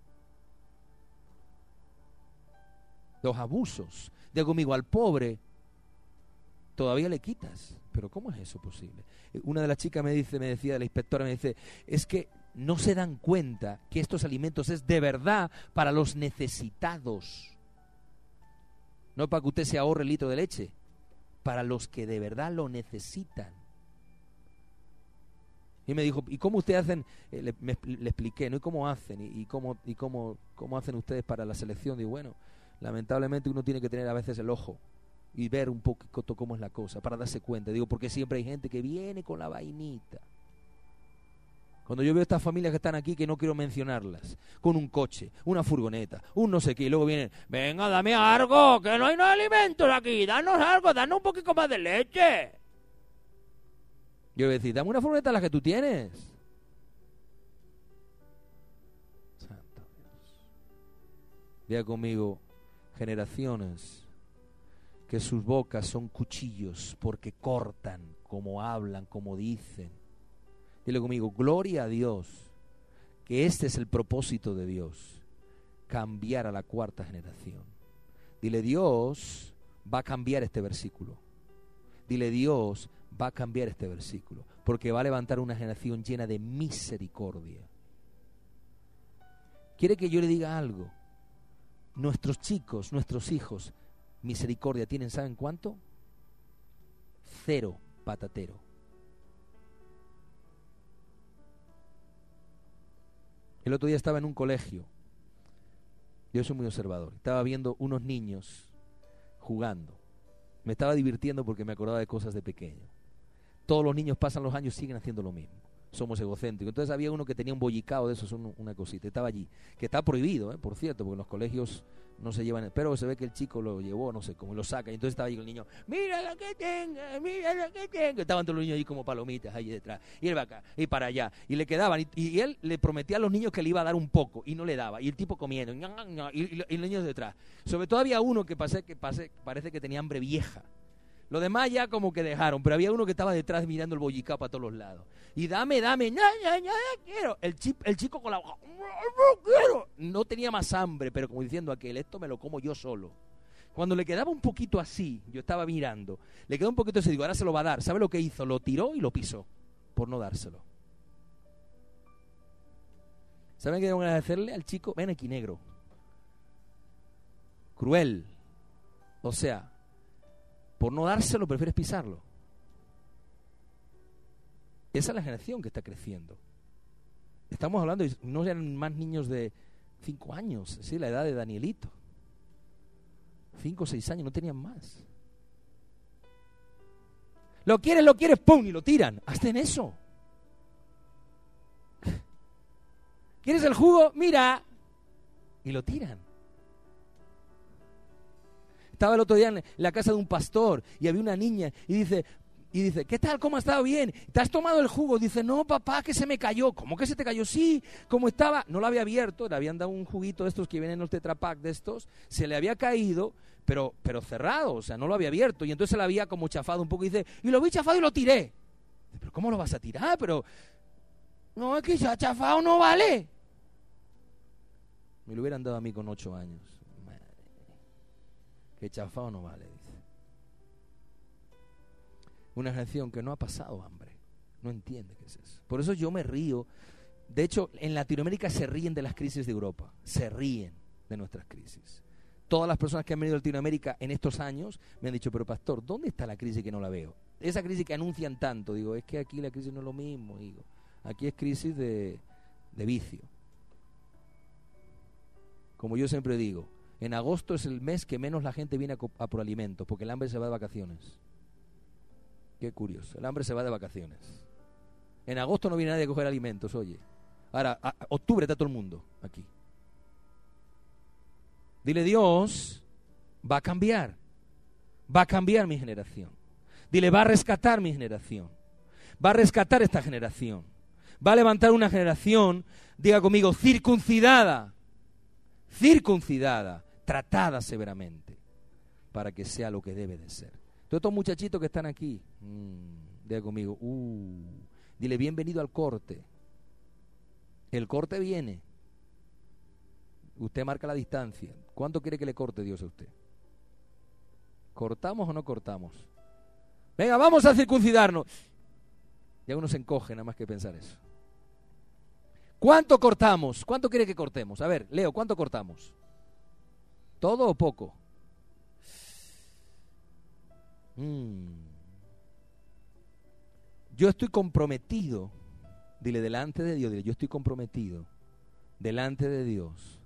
Los abusos. Digo conmigo, al pobre todavía le quitas. Pero ¿cómo es eso posible? Una de las chicas me dice, me decía, la inspectora me dice, es que no se dan cuenta que estos alimentos es de verdad para los necesitados. No para que usted se ahorre el litro de leche, para los que de verdad lo necesitan. Y me dijo, ¿y cómo ustedes hacen? Eh, le, me, le expliqué, ¿no? ¿Y cómo hacen? ¿Y, y, cómo, y cómo, cómo hacen ustedes para la selección? Digo, bueno, lamentablemente uno tiene que tener a veces el ojo y ver un poquito cómo es la cosa, para darse cuenta. Digo, porque siempre hay gente que viene con la vainita. Cuando yo veo estas familias que están aquí, que no quiero mencionarlas, con un coche, una furgoneta, un no sé qué, y luego vienen, venga, dame algo, que no hay no alimentos aquí, danos algo, danos un poquito más de leche. Yo voy a decir, dame una furgoneta las que tú tienes. Santo Dios. Diga conmigo, generaciones que sus bocas son cuchillos porque cortan, como hablan, como dicen. Dile conmigo, gloria a Dios, que este es el propósito de Dios, cambiar a la cuarta generación. Dile, Dios va a cambiar este versículo. Dile, Dios va a cambiar este versículo, porque va a levantar una generación llena de misericordia. ¿Quiere que yo le diga algo? Nuestros chicos, nuestros hijos, misericordia tienen, ¿saben cuánto? Cero patatero. El otro día estaba en un colegio, yo soy muy observador, estaba viendo unos niños jugando. Me estaba divirtiendo porque me acordaba de cosas de pequeño. Todos los niños pasan los años y siguen haciendo lo mismo. Somos egocéntricos. Entonces había uno que tenía un bollicao de esos, una cosita, estaba allí, que está prohibido, ¿eh? Por cierto, porque en los colegios no se llevan, pero se ve que el chico lo llevó, no sé cómo, lo saca, y entonces estaba allí el niño, mira lo que tenga, mira lo que tenga, estaban todos los niños allí como palomitas allí detrás, y él va acá, y para allá, y le quedaban, y, y él le prometía a los niños que le iba a dar un poco, y no le daba, y el tipo comiendo, y, y, y los niños detrás. Sobre todo había uno que, pasé, que pasé, parece que tenía hambre vieja. Lo demás ya como que dejaron, pero había uno que estaba detrás mirando el bollicao para todos los lados. Y dame, dame, no, no, no, no quiero. El, chip, el chico con la boca, no quiero. No tenía más hambre, pero como diciendo aquel, esto me lo como yo solo. Cuando le quedaba un poquito así, yo estaba mirando, le quedó un poquito así, digo, ahora se lo va a dar. ¿Sabe lo que hizo? Lo tiró y lo pisó, por no dárselo. ¿Saben qué van a hacerle al chico? Ven aquí, negro. Cruel. O sea, por no dárselo, prefieres pisarlo. Esa es la generación que está creciendo. Estamos hablando, de, no eran más niños de cinco años, ¿sí? La edad de Danielito. Cinco o seis años, no tenían más. Lo quieres, lo quieres, ¡pum! Y lo tiran. Hasta en eso. ¿Quieres el jugo? Mira. Y lo tiran. Estaba el otro día en la casa de un pastor y había una niña y dice, y dice, ¿qué tal? ¿Cómo has estado? Bien. ¿Te has tomado el jugo? Dice, no, papá, que se me cayó. ¿Cómo que se te cayó? Sí, como estaba, no lo había abierto, le habían dado un juguito de estos que vienen en los Tetra Pak de estos, se le había caído, pero, pero cerrado, o sea, no lo había abierto, y entonces se le había como chafado un poco y dice, y lo vi chafado y lo tiré. Dice, ¿pero cómo lo vas a tirar? Pero, no, es que ya chafado no vale. Me lo hubieran dado a mí con ocho años. Que chafado no vale, dice. Una generación que no ha pasado hambre, no entiende qué es eso. Por eso yo me río. De hecho, en Latinoamérica se ríen de las crisis de Europa, se ríen de nuestras crisis. Todas las personas que han venido a Latinoamérica en estos años me han dicho, pero pastor, ¿dónde está la crisis que no la veo? Esa crisis que anuncian tanto, digo, es que aquí la crisis no es lo mismo, digo. Aquí es crisis de, de vicio. Como yo siempre digo, en agosto es el mes que menos la gente viene a, a por alimentos, porque el hambre se va de vacaciones. Qué curioso, el hambre se va de vacaciones. En agosto no viene nadie a coger alimentos, oye. Ahora, a, a, octubre está todo el mundo aquí. Dile, Dios va a cambiar. Va a cambiar mi generación. Dile, va a rescatar mi generación. Va a rescatar esta generación. Va a levantar una generación, diga conmigo, circuncidada. Circuncidada, tratada severamente, para que sea lo que debe de ser. Todos estos muchachitos que están aquí, mmm, diga conmigo, uh, dile, bienvenido al corte. El corte viene. Usted marca la distancia. ¿Cuánto quiere que le corte Dios a usted? ¿Cortamos o no cortamos? Venga, vamos a circuncidarnos. Ya uno se encoge nada más que pensar eso. ¿Cuánto cortamos? ¿Cuánto quiere que cortemos? A ver, Leo, ¿cuánto cortamos? ¿Todo o poco? Mm. Yo estoy comprometido, dile delante de Dios, dile, yo estoy comprometido delante de Dios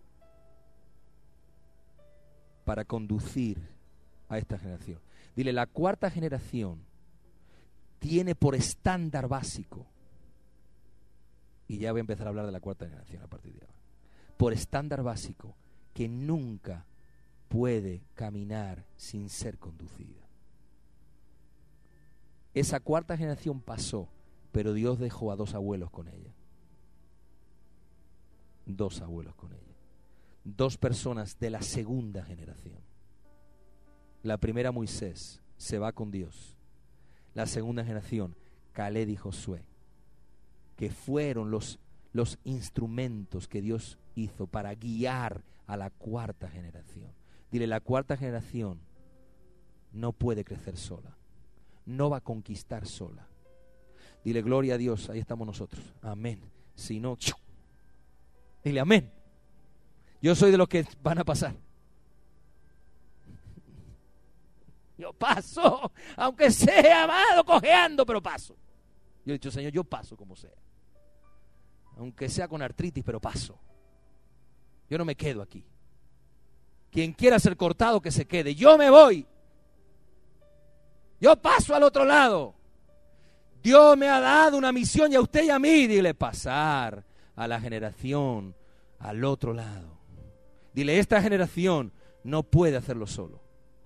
para conducir a esta generación. Dile, la cuarta generación tiene por estándar básico, y ya voy a empezar a hablar de la cuarta generación a partir de ahora, por estándar básico, que nunca puede caminar sin ser conducida. Esa cuarta generación pasó, pero Dios dejó a dos abuelos con ella. Dos abuelos con ella. Dos personas de la segunda generación. La primera, Moisés, se va con Dios. La segunda generación, Caleb y Josué, que fueron los, los instrumentos que Dios hizo para guiar a la cuarta generación. Dile, la cuarta generación no puede crecer sola, no va a conquistar sola. Dile, gloria a Dios, ahí estamos nosotros, amén. Si no, ¡chiu! Dile, amén. Yo soy de los que van a pasar. Yo paso, aunque sea amado, cojeando, pero paso. Yo he dicho, Señor, yo paso como sea. Aunque sea con artritis, pero paso. Yo no me quedo aquí. Quien quiera ser cortado, que se quede. Yo me voy. Yo paso al otro lado. Dios me ha dado una misión, y a usted y a mí, dile, pasar a la generación al otro lado. Dile, esta generación no puede hacerlo solo.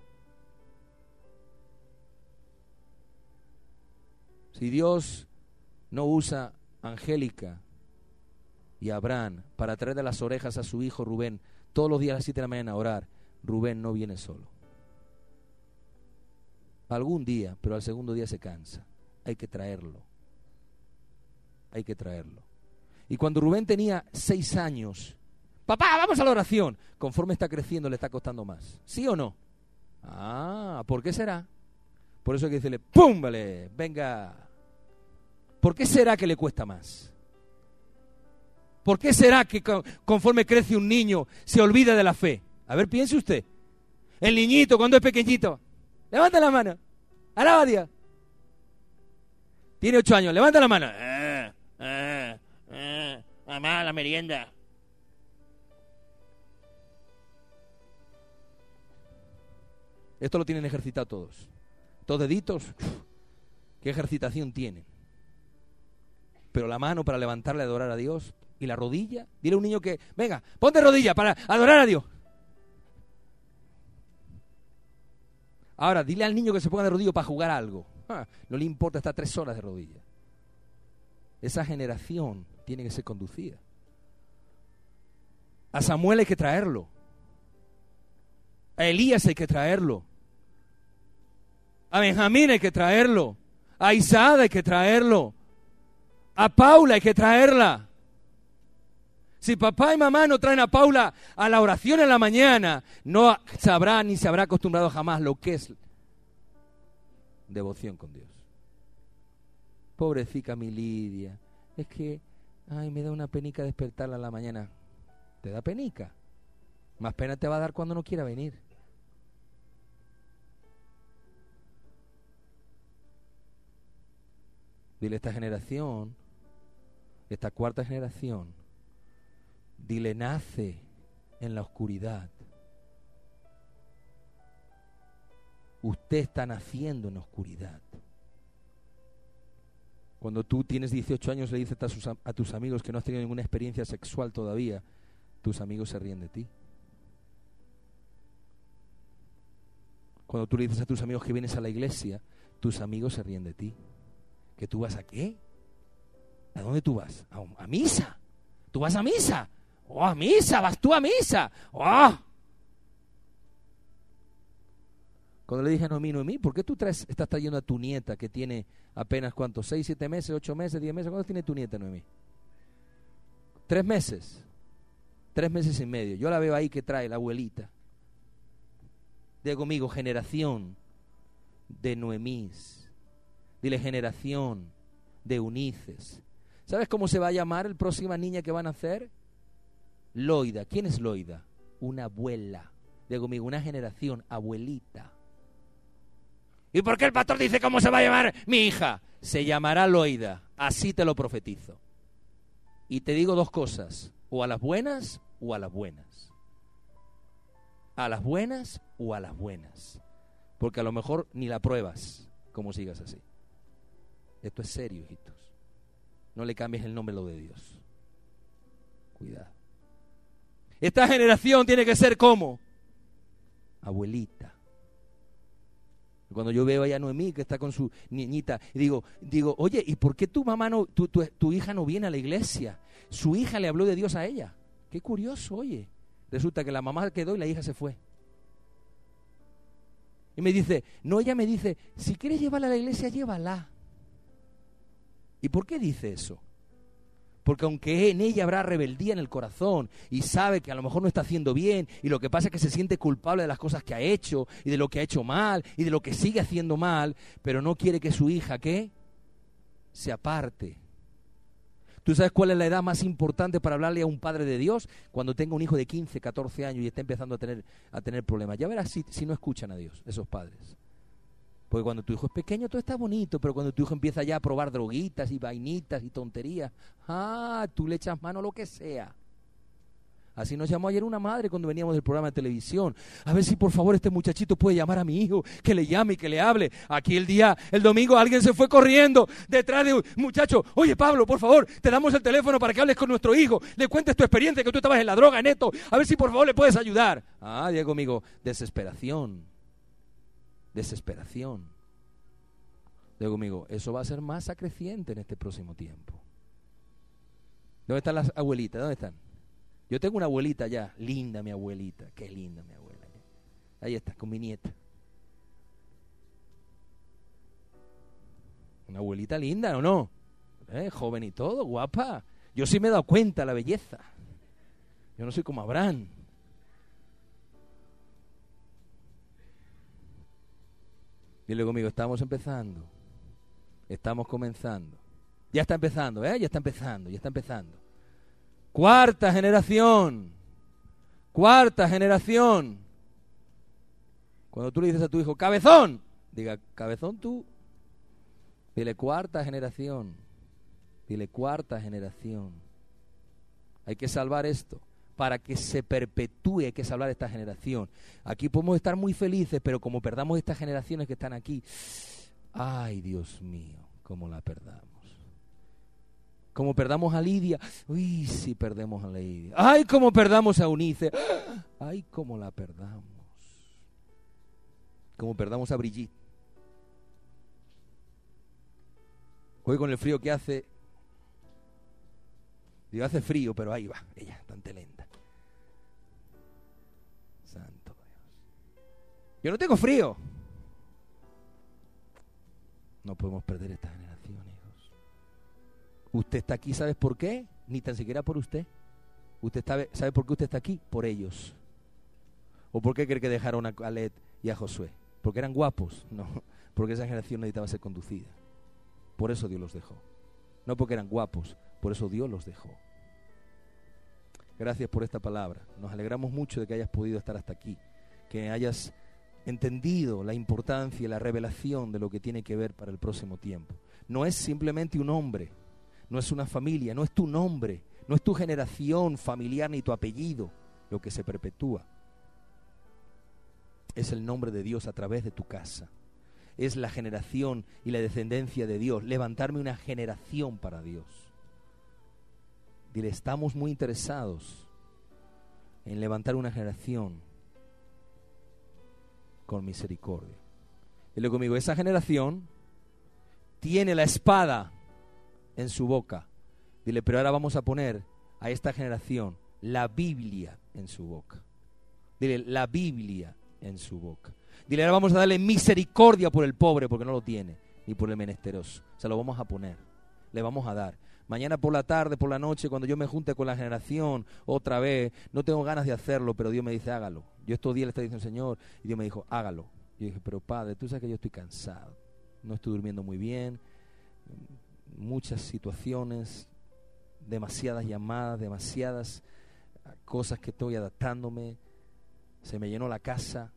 Si Dios no usa a Angélica y a Abraham para traer de las orejas a su hijo Rubén todos los días a las siete de la mañana a orar, Rubén no viene solo. Algún día, pero al segundo día se cansa. Hay que traerlo. Hay que traerlo. Y cuando Rubén tenía seis años, papá, vamos a la oración. Conforme está creciendo, le está costando más. ¿Sí o no? Ah, ¿por qué será? Por eso hay que decirle, ¡pum! Vale, venga. ¿Por qué será que le cuesta más? ¿Por qué será que conforme crece un niño se olvida de la fe? A ver, piense usted. El niñito cuando es pequeñito, levanta la mano, alaba a Dios. Tiene ocho años, levanta la mano. Ah, ah, ah, mamá, la merienda. Esto lo tienen ejercitado todos. Todos deditos, ¿qué ejercitación tienen? Pero la mano para levantarle a adorar a Dios, y la rodilla, dile a un niño que, venga, ponte rodilla para adorar a Dios. Ahora, dile al niño que se ponga de rodillas para jugar algo. Ah, no le importa estar tres horas de rodillas. Esa generación tiene que ser conducida. A Samuel hay que traerlo. A Elías hay que traerlo. A Benjamín hay que traerlo. A Isaac hay que traerlo. A Paula hay que traerla. Si papá y mamá no traen a Paula a la oración en la mañana, no sabrá ni se habrá acostumbrado jamás lo que es devoción con Dios. Pobrecita mi Lidia, es que, ay, me da una penica despertarla a la mañana. ¿Te da penica? Más pena te va a dar cuando no quiera venir. Dile, esta generación, esta cuarta generación, dile, nace en la oscuridad. Usted está naciendo en la oscuridad. Cuando tú tienes dieciocho años le dices a, sus, a tus amigos que no has tenido ninguna experiencia sexual todavía, tus amigos se ríen de ti. Cuando tú le dices a tus amigos que vienes a la iglesia, tus amigos se ríen de ti. ¿Que tú vas a qué? ¿A dónde tú vas? ¿A, a misa? ¿Tú vas a misa? ¡Oh, a misa! ¿Vas tú a misa? ¡Oh! Cuando le dije a Noemí, Noemí, ¿por qué tú traes, estás trayendo a tu nieta que tiene apenas, ¿cuántos? ¿Seis, siete meses, ocho meses, diez meses? ¿Cuántos tiene tu nieta, Noemí? Tres meses. Tres meses y medio. Yo la veo ahí que trae la abuelita. Diga conmigo, generación de Noemís. Dile, generación de Eunices. ¿Sabes cómo se va a llamar la próxima niña que van a hacer? Loida. ¿Quién es Loida? Una abuela. Diga conmigo, una generación, abuelita. ¿Y por qué el pastor dice cómo se va a llamar mi hija? Se llamará Loida. Así te lo profetizo. Y te digo dos cosas. O a las buenas o a las buenas. A las buenas o a las buenas. Porque a lo mejor ni la pruebas como sigas así. Esto es serio, hijitos. No le cambies el nombre a lo de Dios. Cuidado. Esta generación tiene que ser como abuelita. Cuando yo veo allá a Noemí que está con su niñita, y digo, digo, oye, ¿y por qué tu mamá no, tu, tu, tu hija no viene a la iglesia? Su hija le habló de Dios a ella. Qué curioso, oye. Resulta que la mamá quedó y la hija se fue. Y me dice, no, ella me dice, si quieres llevarla a la iglesia, llévala. ¿Y por qué dice eso? Porque aunque en ella habrá rebeldía en el corazón y sabe que a lo mejor no está haciendo bien y lo que pasa es que se siente culpable de las cosas que ha hecho y de lo que ha hecho mal y de lo que sigue haciendo mal, pero no quiere que su hija, ¿qué? Se aparte. ¿Tú sabes cuál es la edad más importante para hablarle a un padre de Dios? Cuando tenga un hijo de quince, catorce años y está empezando a tener, a tener problemas. Ya verás si, si no escuchan a Dios, esos padres. Porque cuando tu hijo es pequeño todo está bonito, pero cuando tu hijo empieza ya a probar droguitas y vainitas y tonterías, ah, tú le echas mano a lo que sea. Así nos llamó ayer una madre cuando veníamos del programa de televisión. A ver si por favor este muchachito puede llamar a mi hijo, que le llame y que le hable. Aquí el día, el domingo alguien se fue corriendo detrás de un muchacho. Oye Pablo, por favor, te damos el teléfono para que hables con nuestro hijo, le cuentes tu experiencia, que tú estabas en la droga, en esto. A ver si por favor le puedes ayudar. Ah, diga conmigo, desesperación. Desesperación. Digo conmigo, eso va a ser más acreciente en este próximo tiempo. ¿Dónde están las abuelitas? ¿Dónde están? Yo tengo una abuelita ya, linda mi abuelita, qué linda mi abuela. Ahí está, con mi nieta. Una abuelita linda, ¿o no? ¿Eh? Joven y todo, guapa. Yo sí me he dado cuenta la belleza. Yo no soy como Abraham. Dile conmigo, estamos empezando. Estamos comenzando. Ya está empezando, ¿eh? Ya está empezando, ya está empezando. Cuarta generación. Cuarta generación. Cuando tú le dices a tu hijo, cabezón, diga, cabezón tú. Dile, cuarta generación. Dile, cuarta generación. Hay que salvar esto. Para que se perpetúe hay que salvar esta generación. Aquí podemos estar muy felices, pero como perdamos estas generaciones que están aquí, ay Dios mío, cómo la perdamos. Como perdamos a Lidia, uy, si perdemos a Lidia. Ay, como perdamos a Eunice, ay, cómo la perdamos. Como perdamos a Brigitte. Hoy con el frío que hace, digo, hace frío, pero ahí va, ella, tan lenta. Santo Dios. Yo no tengo frío. No podemos perder esta generación, hijos. Usted está aquí, ¿sabes por qué? Ni tan siquiera por usted. Usted sabe, ¿sabe por qué usted está aquí? Por ellos. ¿O por qué cree que dejaron a Caleb y a Josué? ¿Porque eran guapos? No, porque esa generación necesitaba ser conducida. Por eso Dios los dejó. No porque eran guapos, por eso Dios los dejó. Gracias por esta palabra. Nos alegramos mucho de que hayas podido estar hasta aquí, que hayas entendido la importancia y la revelación de lo que tiene que ver para el próximo tiempo. No es simplemente un hombre, no es una familia, no es tu nombre, no es tu generación familiar ni tu apellido lo que se perpetúa. Es el nombre de Dios a través de tu casa. es la generación y la descendencia de Dios. Levantarme una generación para Dios. Dile, estamos muy interesados en levantar una generación con misericordia. Dile conmigo, esa generación tiene la espada en su boca. Dile, pero ahora vamos a poner a esta generación la Biblia en su boca. Dile, la Biblia en su boca. Dile, ahora vamos a darle misericordia por el pobre, porque no lo tiene, ni por el menesteroso. Se lo vamos a poner, le vamos a dar. Mañana por la tarde, por la noche, cuando yo me junte con la generación otra vez, no tengo ganas de hacerlo, pero Dios me dice, hágalo. Yo estos días le estaba diciendo, Señor, y Dios me dijo, hágalo. Yo dije, pero Padre, tú sabes que yo estoy cansado, no estoy durmiendo muy bien, muchas situaciones, demasiadas llamadas, demasiadas cosas que estoy adaptándome, se me llenó la casa,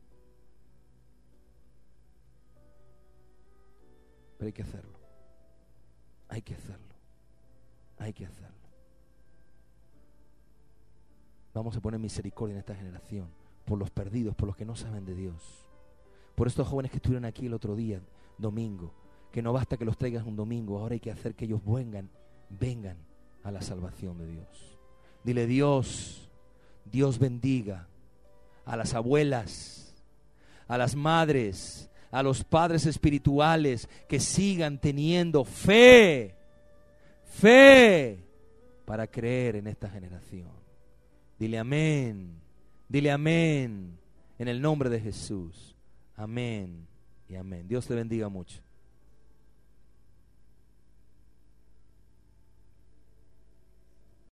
pero hay que hacerlo, hay que hacerlo, hay que hacerlo. Vamos a poner misericordia en esta generación, por los perdidos, por los que no saben de Dios, por estos jóvenes que estuvieron aquí el otro día, domingo, que no basta que los traigas un domingo, ahora hay que hacer que ellos vengan, vengan a la salvación de Dios. Dile, Dios, Dios bendiga a las abuelas, a las madres, a los padres espirituales, que sigan teniendo fe, fe para creer en esta generación. Dile amén, dile amén, en el nombre de Jesús. Amén y amén. Dios te bendiga mucho.